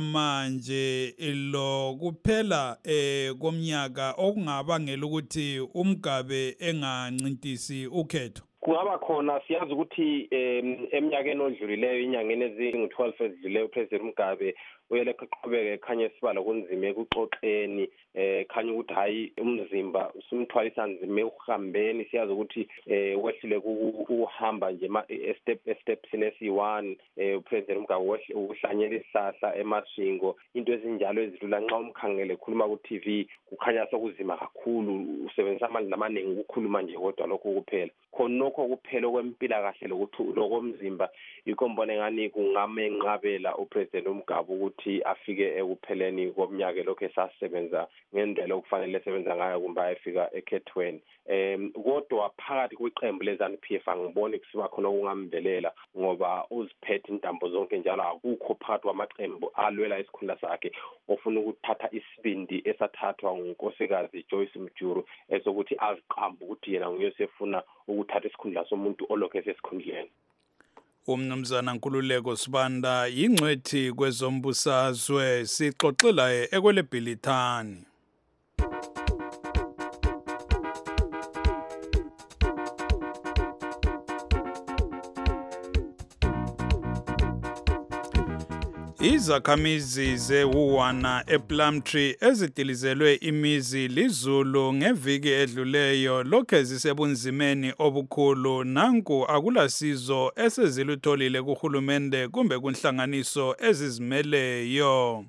kwamanje lo kuphela eh komnyaka okungabangela ukuthi uMgabe engancintisi ukhetho? Kungaba khona siyazi ukuthi eminyakeni odlulileyo inyangeni ezingu-twelve ezidlulileyo uPresident Mugabe uyele qhubeke khanye sibala kunzima ekuxoxeni eh khanye ukuthi hayi umzimba usumthwalisa nzima ukuhambeni. Siyazi ukuthi eh wehlile ukuhamba nje step step sinesi one eh uPresident Mugabe uhlanyela isihlahla emashingo into ezinjalo ezidlula nxa umkhangele khuluma ku T V kukhanya sokuzima kakhulu usebenzisa amandla amaningi ukukhuluma nje kodwa lokho kuphela khonokho kuphela kwempilakahle lokomzimba yikho mbone ngani kungamenqabela uPresident uMgabe ukuthi afike ekupheleni komnyaka lokho esasebenza ngendlela okufanele esebenza ngayo kumbe ayefika ekhethweni. Em kodwa phakathi kweqembu leZANU-P F angiboni kusiba khona okungamvelela ngoba uziphethe intambo zonke njalo akukho phakathi kwamaqembu alwela isikhundla sakhe ofuna ukuthatha isibindi esathathwa ngunkosikazi Joyce Mjuru esokuthi aziqambe ukuthi yena nguyosefuna ukuthatha isikhundla somuntu olokho esesikhundleni. Umnumzana Nkululeko Sibanda yingcwethi kwezombusazwe, sixoxela ekwelebhilithani. Izakhamizi ze-Wuwana ePlumtree ezidilizelwe imizi lizulu ngeviki edluleyo lokhe zisebunzimeni obukhulu, nanku akulasizo esezilutholile kuhulumende kumbe kunhlanganiso ezizimeleyo.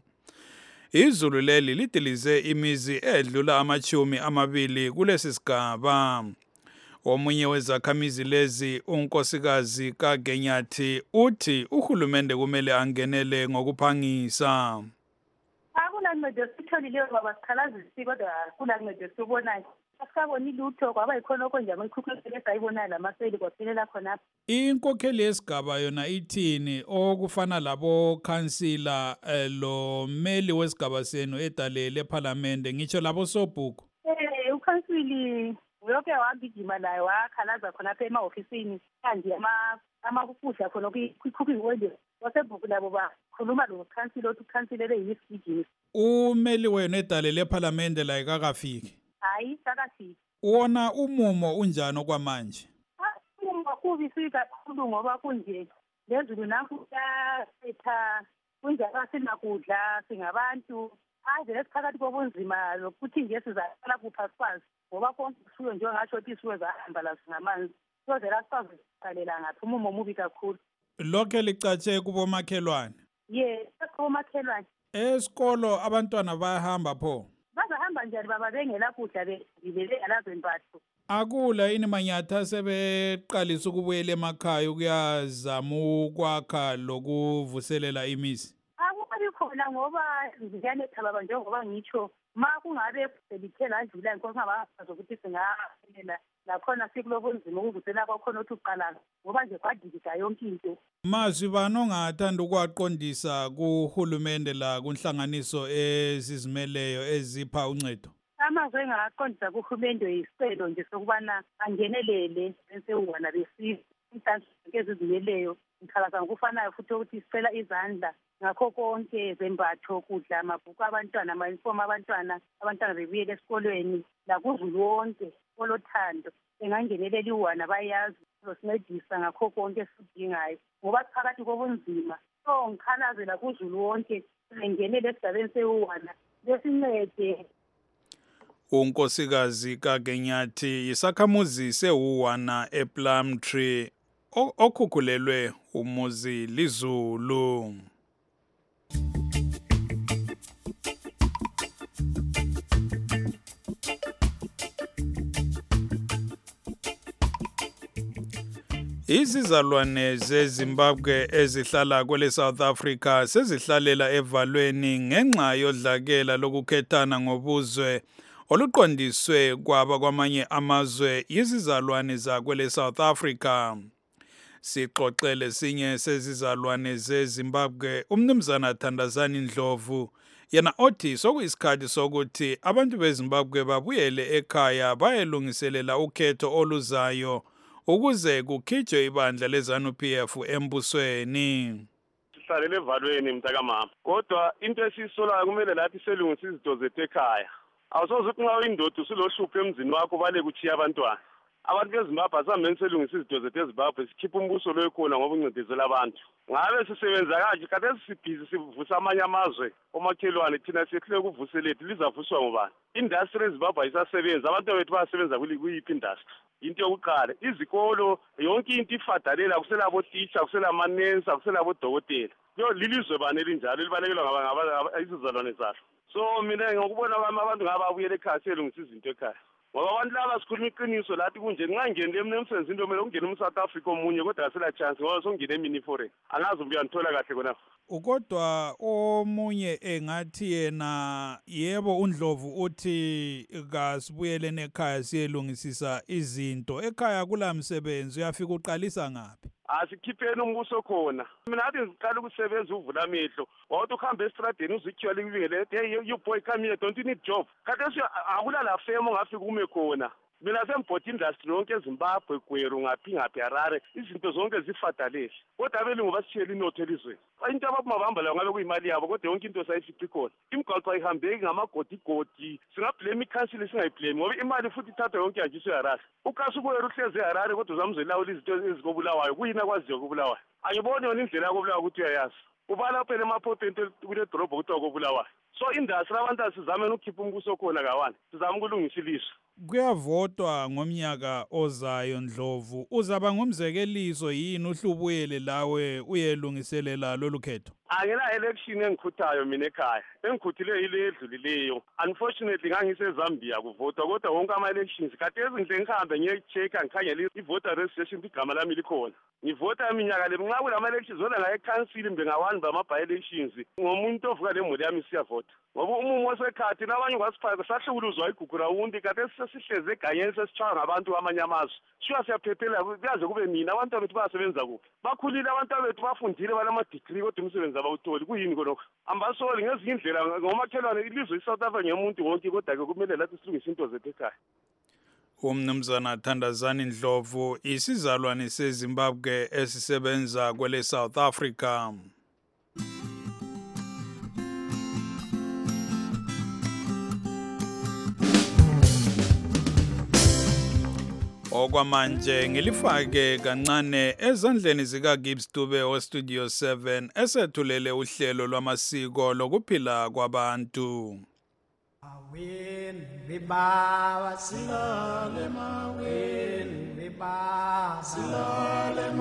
Izulu leli lidilize imizi edlula amachumi amabili kulesi sigaba. Omunye wezakhamizi lezi, unkosikazi kaGenyathi, uthi uhulumende kumele angenele ngokuphangisa. Akulancedo sitholileyo baba, sikhalazisi kodwa akulancedo sibonayo. Asikaboni lutho kwaba yikhona okonje amayikhukhuleke esayibonayo lamaseli kwaphelela khonapha. Inkokheli yesigaba yona ithini okufana labo khansila lo mmeli wesigaba senu edalele eParliament, ngitsho labo sobhuku? Eh, ukhansili uyoke wagijima layo wakhalaza khonapha ema-ofisini kanje amakufudla khona kwi-cooking oil wasebhuku labo bakhuluma lo khansili othi ukhansili leyisigijimi. Umeli wenu edalele eParliament la ekakafiki? Hayi, kakafiki. Wona umumo unjani okwamanje? Umumo kubisi kakhulu ngoba kunje lezulu nanku yasitha kunjalo sinakudla singabantu aze lesiphakathi kobunzima lokuthi nje sizaqala kupha sikwazi ngoba konke kusuyo njengasho ukuthi isuke zahamba la singamanzi soze la sikwazi ukuqalela ngaphi umumo mubi kakhulu. Lokho licatshe kubomakhelwane? Ye, kubomakhelwane. Esikolo abantwana bayahamba pho? Bazahamba njani baba bengela kudla bedlile alazembatho? Akula yini manyatha sebeqalisa ukubuyela emakhaya ukuyazama ukwakha lokuvuselela imizi? Akubi khona ngoba ngiyane thababa njengoba ngitsho ma kungabe selithela adlula inkonzo ngabazo ukuthi singaphela lakhona sikulobunzima ukuvusela kwakhona ukuthi uqala ngoba nje kwadilika yonke into. Mazwi bani ongathanda ukuwaqondisa kuhulumende la kunhlanganiso ezizimeleyo ezipha uncedo? Amazwe engaqondisa kuhulumende yisicelo nje sokubana angenelele eseWuwana besizwe inhlanganiso ezizimeleyo ngikhalaza ngokufanayo futhi ukuthi sicela izandla ngakho konke zembatho kudla amabhuku abantwana ama-uniform abantwana abantwana bebuyele esikolweni lakuzulu wonke olothando engangenelela iWuwana bayazi uzosincedisa ngakho konke esidingayo ngoba phakathi kobunzima so ngikhalazela kuzulu wonke engenele esigabeni seWuwana besincede. Unkosikazi kaGenyathi yisakhamuzi seWuwana ePlumtree okhukhulelwe umuzi lizulu. Izizalwane zeZimbabwe ezihlala kwele South Africa sezihlalela evalweni ngenxa yodlakela lokukhethana ngobuzwe oluqondiswe kwaba kwamanye amazwe yizizalwane zakwele South Africa. Sixoxele sinye sezizalwane zeZimbabwe, umnumzana Thandazani Ndlovu, yena othi sokuyisikhathi sokuthi abantu beZimbabwe babuyele ekhaya bayelungiselela ukhetho oluzayo ukuze kukhitshwe ibandla leZANU-P F embusweni. Sihlalele evalweni mntakamama, kodwa into esiyisolayo kumele lathi selungise izinto zethu ekhaya. Awusoze ukuthi nxa uyindoda usulohlupho emzini wakho bale kuchiya abantwana. Abantu beZimbabwe asihambeni selungise izinto zethu eZimbabwe sikhiphe umbuso lo ekhona ngoba uncedisela abantu. Ngabe sisebenza kanje kade sibhizi sivusa amanye amazwe omakhelwane thina siyehlule ukuvusela lethu lizavuswa ngobani? Industry eZimbabwe ayisasebenza, abantu bethu bayasebenza kuyiphi industry? Into yokuqala izikolo yonke into ifadalela kuselabo teacher kuselama nurse kuselabo dokotela. Yo lilizwe bani elinjalo libalekelwa ngaba izizalwane zazo. So mina ngokubona kwami abantu ngababuyele ekhaya selungisa izinto ekhaya. Ngoba abantu laba sikhuluma iqiniso lathi kunje ngangene emsebenzini into kumele ungene umSouth Africa omunye kodwa asela chance ngoba songene emini foreign. Angazi ubuyanthola kahle khona. Ukodwa omunye engathi yena yebo uNdlovu uthi kasibuyelene ekhaya siyelungisisa izinto ekhaya kula msebenzi uyafika uqalisa ngapi? Asikhipheni umbuso khona. Mina athi ngiqala ukusebenza uvula amehlo. Wathi ukuhamba estradeni uzithiwa libingele hey you boy come here don't you need job. Kade akula la femo ongafika ume khona. mina sembhoti industry yonke eZimbabwe, Gweru, ngaphi ngaphi Harare, izinto zonke zifadalele. Kodwa abelungu basishiyela inotho elizweni. Into abaphuma bahamba layo ngabe kuyimali yabo, kodwa yonke into sayifica ikhona. Imigwaqo ayihambeki ngamagodigodi, singablame ikhansili singayiblame ngoba imali futhi ithathwa yonke ihanjiswe eHarare. Ukhasu Gweru uhlezi eHarare kodwa uzamuzolawula izinto ezikobulawayo, kuyini akwaziyo kobulawayo. Angiboni yona indlela yakobulawayo ukuthi uyayazi. Ubala phela amapotenti kule drobho kuthiwa kobulawayo. So industry abantu asizameni ukukhipha umbuso khona kawane, sizama ukulungisa ilizwe. Kuyavotwa ngomnyaka ozayo Ndlovu, uzaba ngumzekeliso yini uhlubuyele lawe uyelungiselela lolu khetho? Angena election engikhuthayo mina ekhaya. Engikhuthileyo ile edlulileyo. Unfortunately ngangise Zambia kuvotwa kodwa wonke ama elections kade ezindle ngihambe ngiyecheck ngikhangela i-voter registration igama lami likhona. Ngivota iminyaka le nxa kulama elections wona ngaye council mbe ngawani bama by elections. Ngomuntu ovuka lemuli yami siyavota. Ngoba umumo wesekhathi nabanye kwasiphatha sahlukuluzwa igugura undi kade sesihleze eganyeni sesitshaya ngabantu amanyamazo. Shuwa siyaphephela kuyaze kube mina abantu bethu basebenza kuphi. Bakhulile abantu bethu bafundile balama degree kodwa umsebenzi abawutholi kuyini konke. Ambasoli ngezinye indlela ngomakhelwane ilizwe iSouth Africa ngemuntu wonke kodwa ke kumele lathi silungise into zethu ekhaya. Umnumzana Thandazani Ndlovu, isizalwane seZimbabwe esisebenza kwele South Africa. Okwamanje ngilifake kancane ezandleni zika Gibbs Dube o Studio seven esethulele uhlelo lwamasiko lokuphila kwabantu. Maweni bebaba silale maweni bebaba silale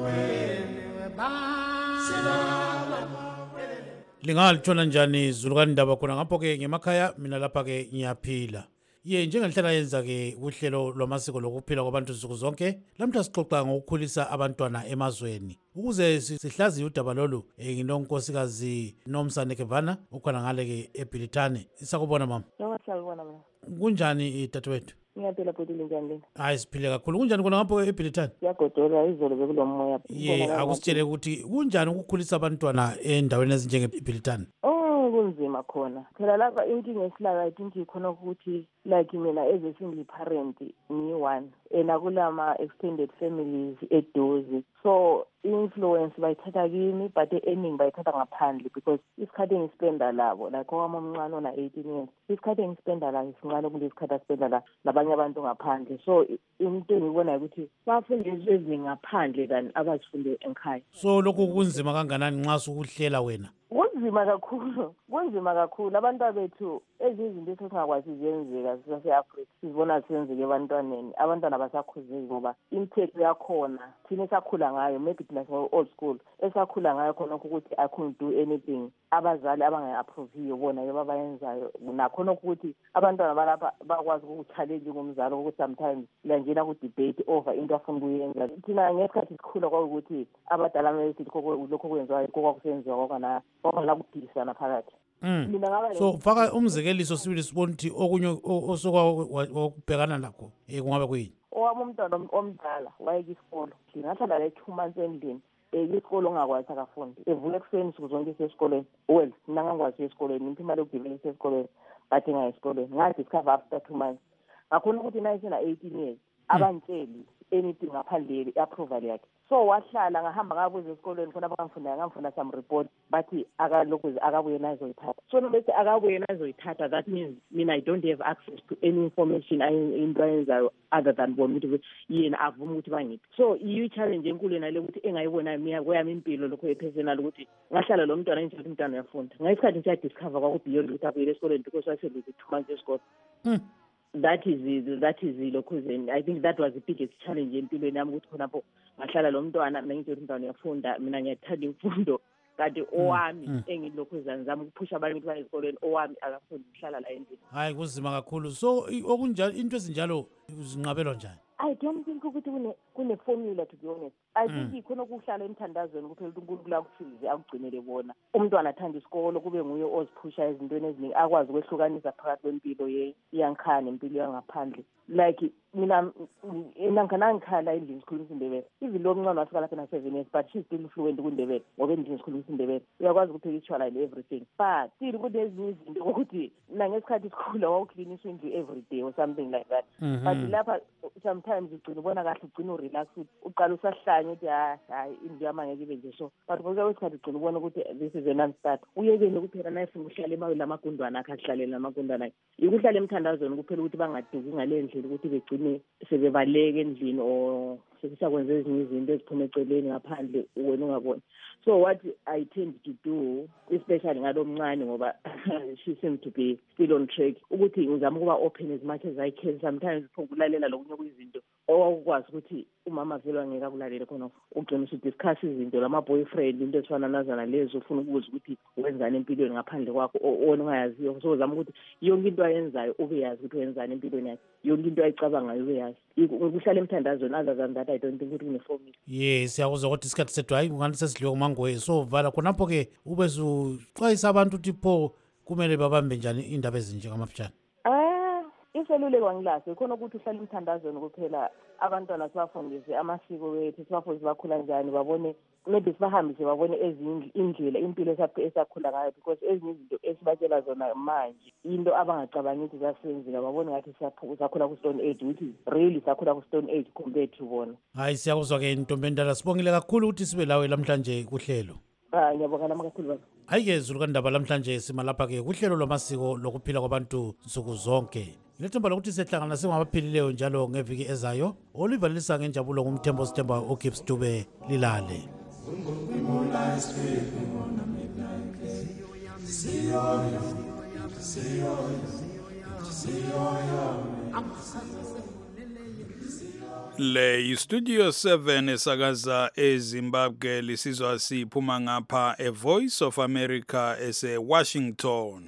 maweni bebaba silale maweni. Lingalitshona njani izulu kandaba khona ngapho ke ngemakhaya mina lapha ke ngiyaphila. Ye njengenhlala yenza ke uhlelo lwamasiko lokuphila kwabantu nsuku zonke lamhla sixoxa ngokukhulisa abantwana emazweni ukuze sihlaziye udaba lolu nginonkosikazi Nomsane Kevana ukhona ngale ke eBilitane. Isakubona mama. Ngiyabona mama. Kunjani dadewethu? Ngiyaphila bhuti linjani? Hayi siphile kakhulu. Kunjani khona ngapho eBilitane? Siyagodola izolo bekulomoya. Ye akusitshele ukuthi kunjani ukukhulisa abantwana endaweni ezinjenge eBilitane? Kunzima khona phela lapha inkinga esilayo I think ikhona ukuthi like mina as a single parent ngiyi-one and akulama extended families eduze so influence bayithatha kimi but e-earning bayithatha ngaphandle because isikhathi engispenda labo like owami omncane ona eighteen years isikhathi engispenda la isincane kulesikhathi aspenda la nabanye abantu ngaphandle so into engibona ukuthi bafundiswe ezingaphandle than abazifunde ekhaya. So lokhu kunzima kanganani nxa sukuhlela wena? Kunzima kakhulu kunzima kakhulu abantu bethu ezizinto esingakwazi ziyenzeka sase-Africa sizibona senzeke ebantwaneni abantwana basakhuzeki ngoba imithetho yakhona thina esakhula ngayo maybe thina old school esakhula ngayo khona ukuthi I couldn't do anything abazali abangayi-approviyo bona ke babayenzayo nakhona ukuthi abantwana balapha bakwazi ukuchallenge ngomzalo ukuthi sometimes lanjena ku-debate over into afuna ukuyenza thina ngesikhathi sikhula kwakukuthi abadala mesithi lokho kwenziwayo kokwakusenziwa kwakana kwakala kudisana phakathi. Mm. So faka umzekeliso sibili sibona ukuthi okunye osokubhekana nakho eh kungabe kuyini? Owami umntwana omdala wayeke isikolo ngahlala le two months endlini isikolo ongakwazi akafundi evuka ekuseni nsuku zonke esikoleni well mina ngangikwazi esikoleni ngiphi imali yokugibela esikoleni but engayi esikoleni ngadiscover after two months ngakhona ukuthi naye sena eighteen years abantsheli anything ngaphandle i-approval yakhe so wahlala ngahamba ngabuza esikoleni khona abangifundela ngamfunda some report bathi akalokhu akabuye nazoyithatha so bese akabuye nazoyithatha that means mina I don't have access to any information into ayenzayo other than bona ukuthi yena avuma ukuthi bangiphi so iyo challenge enkulu nale ukuthi engayibona mina kweyami impilo lokho epersonal ukuthi ngahlala lo mntwana enjalo umntwana uyafunda ngayisikhathi nje discover kwakuthi beyond ukuthi abuye esikoleni because waseluze two months esikole. That is the, that is the location. I think that was the biggest challenge empilweni yami ukuthi khonapho ngahlala lo mntwana mina ngithi umntwana uyafunda mina ngiyathanda imfundo kanti owami engilokhuzana zami ukuphusha abanye ukuthi baye esikoleni owami akafundi ngihlala la endlini. Hayi kuzima kakhulu so okunjalo into ezinjalo zinqabelwa njani? I don't think ukuthi kune kune formula, to be honest. I think Mm. ikhona ukuhlala emthandazweni kuphela ukuthi uNkulunkulu akuthize akugcinele bona. Umntwana athanda isikolo kube nguye oziphusha ezintweni eziningi akwazi ukwehlukanisa phakathi kwempilo ye yankhana nempilo yangaphandle. Like mina nangana ngikhala endlini sikhuluma isiNdebele. Even lo mncane wafika lapha na seven years but she's still fluent kuNdebele ngoba endlini sikhuluma isiNdebele. Uyakwazi ukuthi uyichwala everything. But still kunezinye izinto ukuthi nangesikhathi sikhula wawucleanisa indlu every day or something like that. Mhm. But lapha sometimes ugcina ubona kahle ugcina urelax uqala usahlanya ukuthi hayi hayi indlu yami angeke ibe nje so but ngoba wesikhathi ugcina ubona ukuthi this is a non-start uyekele kuphela nayifuna uhlala emawe lamagundwana akhe ahlalela amagundwana akhe ukuhlala emthandazweni kuphela ukuthi bangaduki ngale ndlela ukuthi begcine sebebaleka endlini or sekusakwenza ezinye izinto eziphuma eceleni ngaphandle wena ungaboni. So what I tend to do, especially ngalo mncane ngoba she seems to be still on track, ukuthi ngizama ukuba open as much as I can. Sometimes ukulalela lokunye kuyizinto owakwazi ukuthi umama vele angeke akulalele khona ugcina usudiscuss izinto lama-boyfriend into ezifana nazana lezo ufuna ukubuza ukuthi wenzani empilweni ngaphandle kwakho wona ungayaziyo. So uzama ukuthi yonke into ayenzayo ube yazi ukuthi wenzani empilweni yakhe, yonke into ayicabangayo ube yazi. Ukuhlala emthandazweni other than that I don't think ukuthi kune-formula. Yes, siyakuzwa ukuthi isikhathi sethu hayi kungani sesidliwe kumangoye so vala khonapho-ke ube suxwayisa abantu ukuthi pho kumele babambe njani indaba ezinje ngamafutshane. Ah, iseluleko angilazi khona ukuthi uhlala emthandazweni kuphela abantwana sibafundise amasiko wethu sibafundise bakhula njani babone maybe sibahambise babone ezinye indlela impilo esakhula ngayo because ezinye izinto esibatshela zona manje into abangacabangi ukuthi zasenzeka babone ngathi sakhula ku-stone age which is really sakhula ku-stone age compared to bona. Hayi siyakuzwa-ke ntombi endala sibongile kakhulu ukuthi sibe lawe lamhlanje kuhlelo. Ah, ngiyabonga nami kakhulu baba. Hayi-ke zulu kandaba lamhlanje simalapha-ke kuhlelo lwamasiko lokuphila kwabantu nsuku zonke. Ngilethemba lokuthi sihlangana singabaphilileyo njalo ngeviki ezayo olivalisa ngenjabulo ngumthembo sithemba uGibbs Dube lilale. Le iStudio seven esakaza eZimbabwe lisizwa siphuma ngapha e Voice of America ese Washington.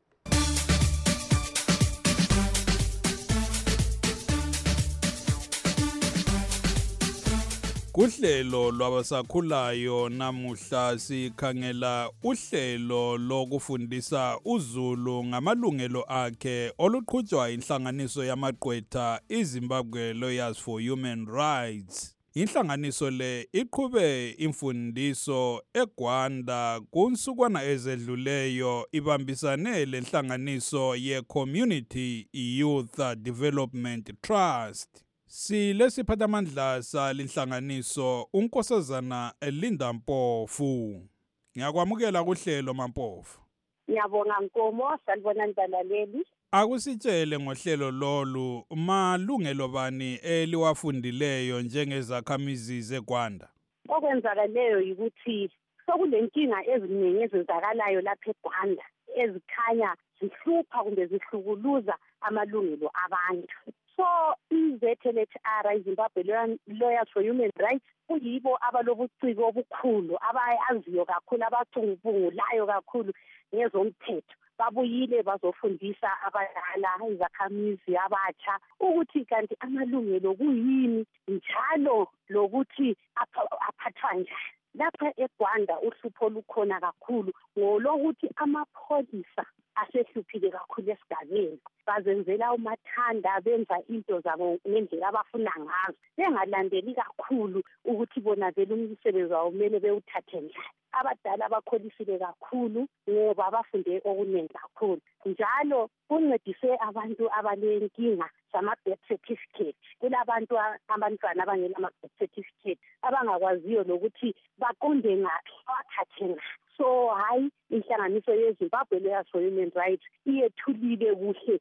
Kuhlelo lwabasakhulayo namuhla sikhangela uhlelo lokufundisa uZulu ngamalungelo akhe oluqhutshwa inhlanganiso yamagqwetha iZimbabwe Lawyers for Human Rights. Inhlanganiso le iqhube imfundiso eGwanda kunsukwana ezedluleyo ibambisane lenhlanganiso ye-Community Youth Development Trust. Silesiphathamandla salinhlanganiso unkosazana Linda Mpofu. Ngiyakwamukela kuhlelo Mampofu. Ngiyabonga Nkomo, sanibona nibalaleli. Akusitshele ngohlelo lolu malungelo bani eliwafundileyo njengezakhamizi zeGwanda. Okwenzakaleyo ukuthi sokulenkinga eziningi ezenzakalayo lapha eGwanda ezikhanya zihlupha kumbe zihlukuluza amalungelo abantu. So i-Z L H R, Zimbabwe Lawyers for Human Rights, kuyibo abalobuciko obukhulu abayaziyo kakhulu abacungubungulayo kakhulu ngezomthetho. Babuyile bazofundisa abadala izakhamizi abatsha ukuthi kanti amalungelo kuyini njalo lokuthi aphathwa njani. Lapha eGwanda uhlupho lukhona kakhulu ngolokuthi amapholisa asehluphile kakhulu esigabeni. Bazenzela umathanda benza into zabo ngendlela abafuna ngazo. Bengalandeli kakhulu ukuthi bona vele umsebenzi wawo kumele bewuthathe njani. Abadala bakholisile kakhulu ngoba bafunde okuningi kakhulu. Njalo kuncedise abantu abalenkinga sama-birth certificate. Kulabantu abantwana abangela ama-birth certificate abangakwaziyo lokuthi baqonde ngaphi bathathe ngaphi. So hayi inhlanganiso yeZimbabwe Lawyers for Human Rights iyethulile kuhle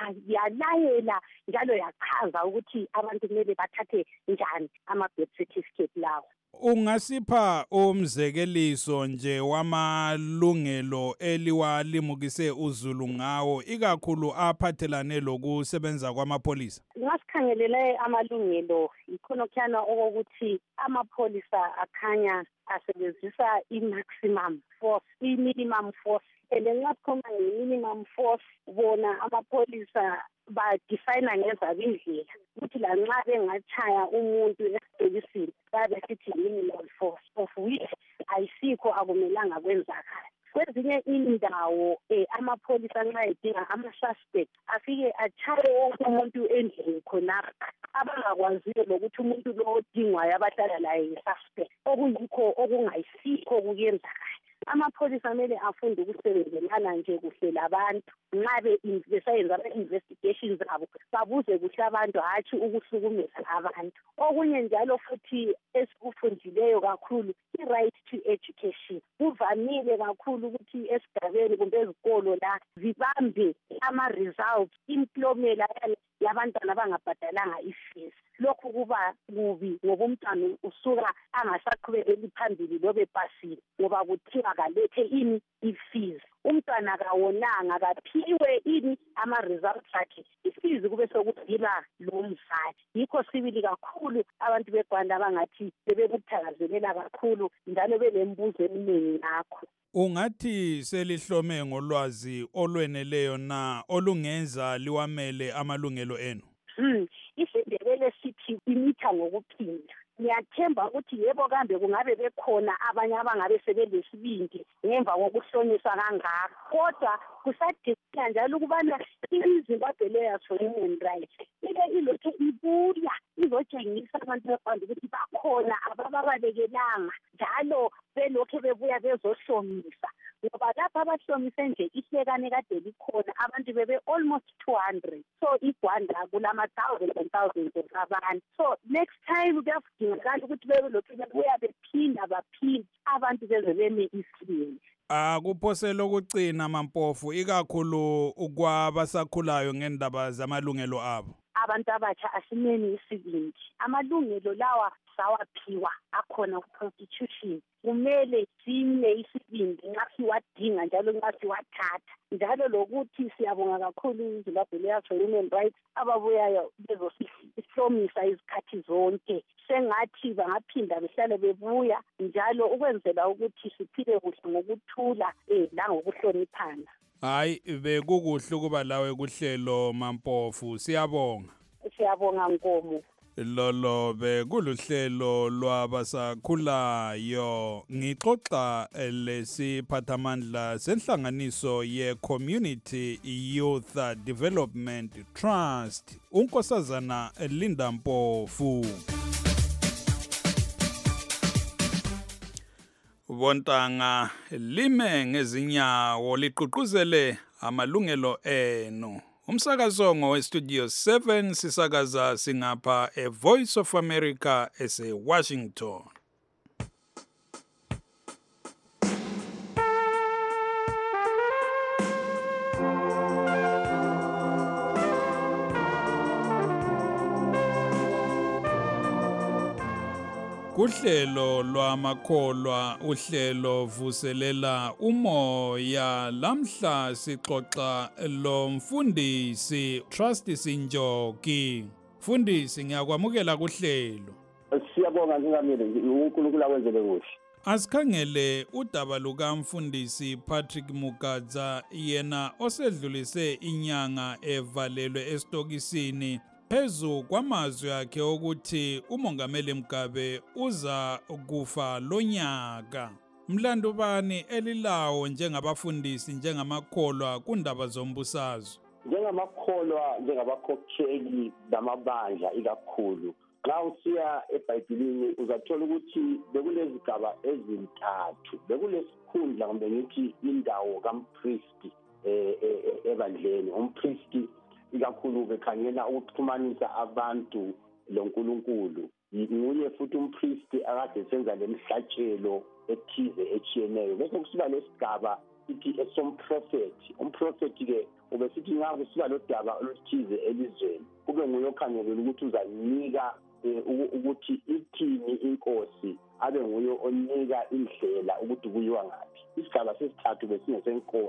yalayela njalo yachaza ukuthi abantu kumele bathathe njani ama-birth certificate lawo. Ungasipha umzekeliso nje wamalungelo eliwalimukise uZulu ngawo ikakhulu aphathelane lokusebenza kwamapholisa? Ngasikhangelele amalungelo ikhonokhana okokuthi amapholisa akhanya asebenzisa i-maximum force, i-minimum force le-nqap command nge-minimum force bona amapholisa badefina ngezabo indlela ukuthi lanxa bengatshaya umuntu esitekisini babe sithi minimum force of which ayisikho akumelanga kwenzakala. Kwezinye indawo eh amapholisa nxa edinga ama-suspect afike achaye wonke umuntu endlini khonapho abangakwaziyo lokuthi umuntu lo odingwayo abahlala laye yi-suspect okuyikho okungayisikho kuyenzakala. Amapholisa kumele afunde ukusebenzelana nje kuhle labantu nxa besayenza ama-investigations abo babuze kuhle abantu hatshi ukuhlukumeza abantu. Okunye njalo futhi esikufundileyo kakhulu i-right to education. Kuvamile kakhulu ukuthi esigabeni kumbe ezikolo la zibambe ama-results implomela yabantwana abangabhadalanga i-fees. Lokhu kuba kubi ngoba umntwana usuka angasaqhubekeli phambili lobe pasile ngoba kuthiwa kalethe ini i-fees. Umntwana kawonanga kaphiwe ini ama-results akhe i-fees kube sokudila lo mzali. Yikho sibili kakhulu abantu beGwanda abangathi bebekuthakazelela kakhulu njalo belembuzo eminingi ngakho. Ungathi selihlome ngolwazi olweneleyo na olungenza liwamele amalungelo enu? Hmm, isiNdebele sithi imitha ngokuphinda. Ngiyathemba ukuthi yebo kambe kungabe bekhona abanye abangabe sebelesibindi ngemva kokuhlonyiswa kangaka. Kodwa kusadingeka njalo ukubana iZimbabwe Lawyers for Human Rights ibe ilokhu ibuya izotshengisa abantu beGwanda ukuthi bakhona abababalekelanga njalo belokhu bebuya bezohlomisa. Ngoba lapha abahlomise nje ihlekane kade likhona abantu bebe almost two hundred. So iGwanda kulama thousands and thousands of abantu. So next time kuyafudingakala ukuthi belokhu bebuya bephinda baphinda abantu beze beme isibindi. Akuphosela ukugcina mampofu ikakhulu ukwabasakhulayo ngendaba zamalungelo abo. Abantu abatsha asimeni isibindi. Amalungelo lawa sawaphiwa akhona ku-constitution. Kumele sime isibindi nxa siwadinga njalo nxa siwathatha. Njalo lokuthi siyabonga kakhulu iZimbabwe Lawyers for Human Rights ababuyayo bezosihlomisa izikhathi zonke. Sengathi bangaphinda behlale bebuya njalo ukwenzela ukuthi siphile kuhle ngokuthula eh langokuhloniphana. Hayi bekukuhle ukuba lawe kuhlelo mampofu siyabonga. Siyabonga Nkomo. Lolo bekuluhlelo lwabasakhulayo ngixoxa lesiphathamandla senhlanganiso ye-Community Youth Development Trust unkosazana Linda Mpofu. Bontanga lime ngezinyawo liququzele amalungelo enu. Umsakazo ngowestudio seven sisakaza singapha e Voice of America ese Washington. Kuhlelo lwamakholwa uhlelo vuselela umoya lamhla sixoxa lo mfundisi Trust Sinjoki. Mfundisi ngiyakwamukela kuhlelo. Siyabonga ngingamile uNkulunkulu akwenzele kuhle. Asikhangele udaba luka mfundisi Patrick Mugadza yena osedlulise inyanga evalelwe estokisini phezu kwamazwi akhe ukuthi umongameli Mugabe uza kufa lonyaka. Mlando bani elilawo njengabafundisi njengamakholwa kundaba zombusazwe? Njengamakholwa njengabakhokheli bamabandla ikakhulu xa usiya eBhayibhelini uzathola ukuthi bekulezigaba ezintathu. Bekulesikhundla kumbe ngithi indawo kampristi ebandleni. Umpristi ikakhulu bekhangela ukuxhumanisa abantu loNkulunkulu. Nguye futhi umpristi akade senza lemhlatshelo ethize echiyeneyo. Bese kusiba lesigaba ithi esomprofeti. Umprofeti ke ubesithi nxa kusiba lodaba oluthize elizweni kube nguye okhangelela ukuthi uzanika ukuthi ithini inkosi abe nguye onika indlela ukuthi kuyiwa ngaphi. Isigaba sesithathu besingesenkosi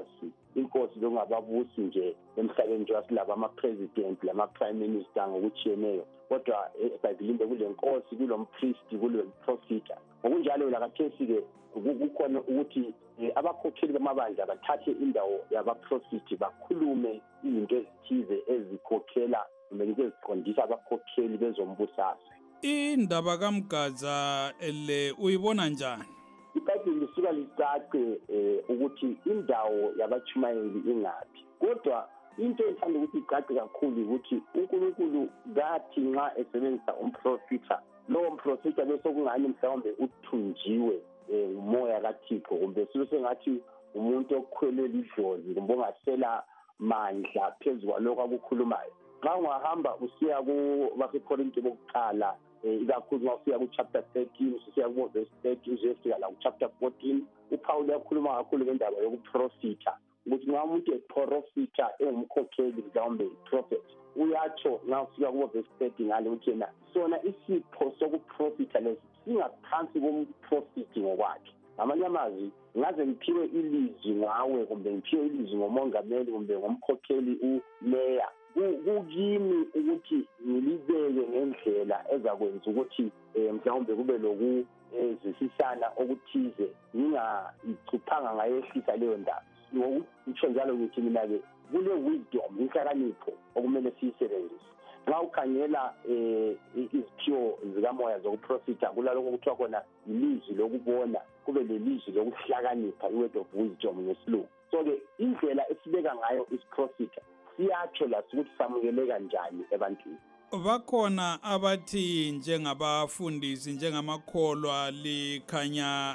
inkosi bekungababusi nje emhlabeni nje silaba ama-president lama-prime minister ngokutshiyeneyo kodwa ebhayibhelini bekule nkosi kulompristi kule mprofita ngokunjalo lakathesi-ke kukhona ukuthi abakhokheli bamabandla bathathe indawo yabaprofiti bakhulume izinto ezithize ezikhokhela kumbe into eziqondisa abakhokheli bezombusazwe. Indaba kaMgaza le uyibona njani? iBhayibheli lisuka licace ukuthi indawo yabachumayeli ingaphi kodwa into ethanda ukuthi icace kakhulu ukuthi uNkulunkulu kathi nxa esebenzisa umprofita lowo mprofita bese kungani mhlawumbe uthunjiwe umoya kaThixo kumbe sengathi umuntu okhwelela idlozi kumbe ongasela mandla phezu kwalokho akukhulumayo. Xa ungahamba usiya kubaseKorinte bokuqala ikakhulu nxa usiya ku-chapter thirteen usiya ku-verse thirty uzefika la ku-chapter fourteen uPaul uyakhuluma kakhulu ngendaba yokuprofitha ukuthi nxa umuntu eprofitha engumkhokheli mhlawumbe i-prophet uyatsho nxa ufika kubo-verse thirty ngale ukuthi yena sona isipho sokuprofitha lesi singaphansi komprofiti ngokwakhe. Ngamanye amazwi ngaze ngiphiwe ilizwi ngawe kumbe ngiphiwe ilizwi ngomongameli kumbe ngomkhokheli umeya kukimi ukuthi ngilibeke ngendlela ezakwenza ukuthi mhlawumbe kube lokuzwisisana okuthize ngingayicuphanga ngayehlisa leyo ndaba. Ngitsho njalo ngithi mina-ke kule wisdom inhlakanipho okumele siyisebenzise. Nxa ukhangela iziphiwo zikamoya zokuprofitha kulalokho kuthiwa khona ilizwi lokubona kube lelizwi lokuhlakanipha i-word of wisdom ngesilungu. So-ke indlela esibeka ngayo isiprofitha siyatsho lasukuthi samukeleka njani ebantwini. Bakhona abathi njengabafundisi njengamakholwa likhanya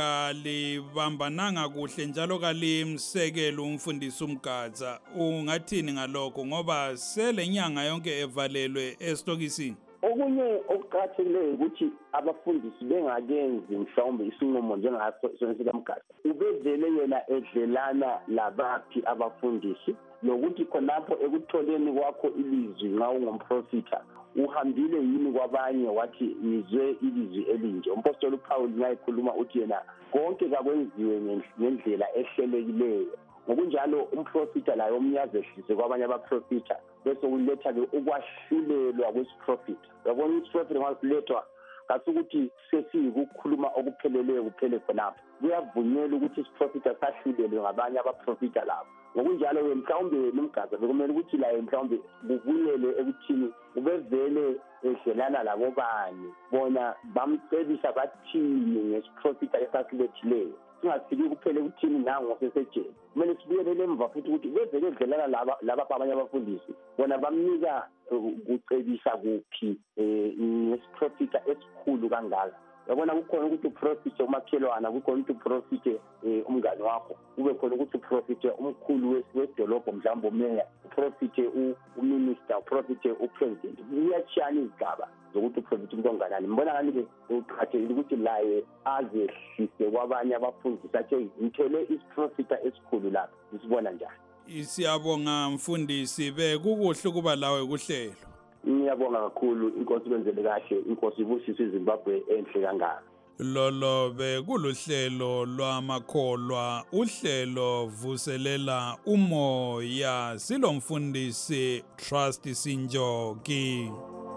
kalibambananga kuhle njalo kalimsekela umfundisi uMgaza. Ungathini ngalokho ngoba selenyanga yonke evalelwe esitokisini? Okunye okuqakathekileyo ukuthi abafundisi bengakenzi mhlawumbe isinqumo njengaso sikaMgaza. Ubevele yena edlelana labaphi abafundisi nokuthi khonapho ekutholeni kwakho ilizwi nxa ungumprofita uhambile yini kwabanye wathi ngizwe ilizwi elinje. Umpostoli uPaul nxa ekhuluma uthi yena konke kakwenziwe ngendlela ehlelekileyo. Ngokunjalo umprofita laye omnyazi ehlise kwabanye abaprofita bese kuletha-ke ukwahlulelwa kwesiprofita. Yabona isiprofita nxa silethwa kasukuthi sesiyikukhuluma okupheleleyo kuphele khonapho. Kuyavunyelwa ukuthi isiprofita sahlulelwe ngabanye abaprofita labo. Ngokunjalo-ke mhlawumbe noMgaza bekumele ukuthi laye mhlawumbe kubuyele ekuthini ubevele edlelana labobani bona bamcebisa bathini ngesiprofita esasilethileyo. Singafiki kuphele ekuthini nango sesejele. Kumele sibuyelele emva futhi ukuthi bevele edlelana laba laba abanye abafundisi bona bamnika ukucebisa kuphi ngesiprofita esikhulu kangaka. Yabona kukhona ukuthi uprofite umakhelwana kukhona ukuthi uprofite umngane wakho kube khona ukuthi uprofite umkhulu wedolobho mhlawumbe umeya uprofite uminister uprofite upresident. Kuyatshiyana izigaba zokuthi uprofite umuntu onganani. Mbona ngani-ke uqhathekile ukuthi laye azehlise kwabanye abafundisi athe ngithole isiprofita esikhulu lapha isibona njani. Siyabonga mfundisi bekukuhle ukuba lawe kuhlelo. Ngiyabonga kakhulu inkosi kwenzele kahle inkosi ibusise iZimbabwe enhle kangaka. Lolo bekuluhlelo lwamakholwa uhlelo vuselela umoya silomfundisi Trust Sinjoki.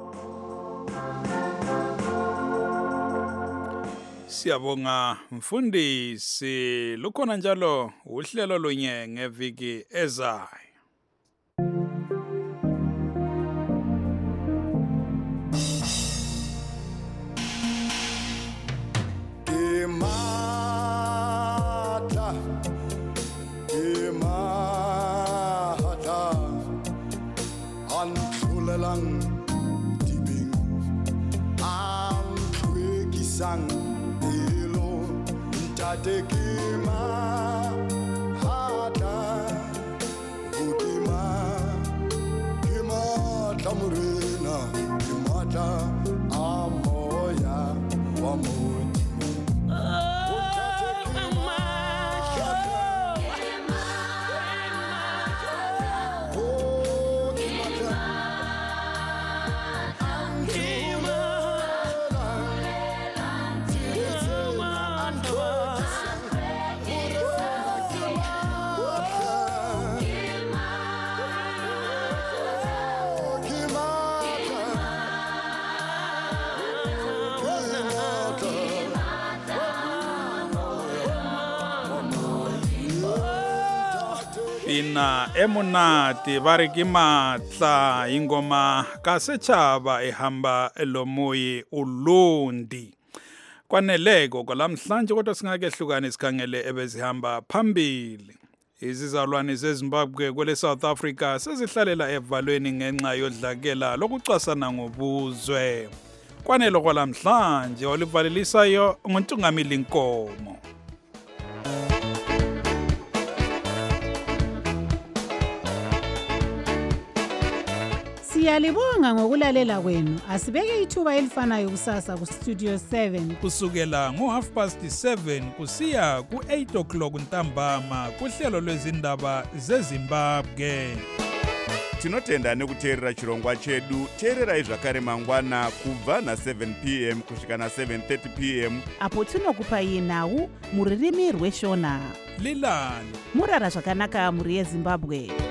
Siyabonga mfundisi lukhona njalo uhlelo lunye ngeviki ezayo. Sang ilo ntate kima hata utima kima tamurena kimata amoya wa mutima bina emunati va ri ke matla hi ngoma ka setšhaba e hamba lomoyi ulundi kwaneleko kwalamhlanje kodwa singakehlukane sikhangele ebezihamba phambili. Izizalwane zeZimbabwe kwele South Africa sezihlalela evalweni ngenxa yodlakela lokucwasana ngobuzwe. Kwanelo kwalamhlanje olivalelisayo nguNtungamili Nkomo. Siyalibonga ngokulalela kwenu. Asibeke ithuba elifanayo kusasa ku Studio seven kusukela ngo half past seven kusiya ku eight o'clock ntambama kuhlelo lwezindaba zeZimbabwe. Tinotenda nekuteerera chirongwa chedu. Teererai zvakare mangwana kubva na seven p m kusvika na seven thirty p m apo tinokupai nhau muririmi rweshona. Lilani Murara zvakanaka muri yeZimbabwe.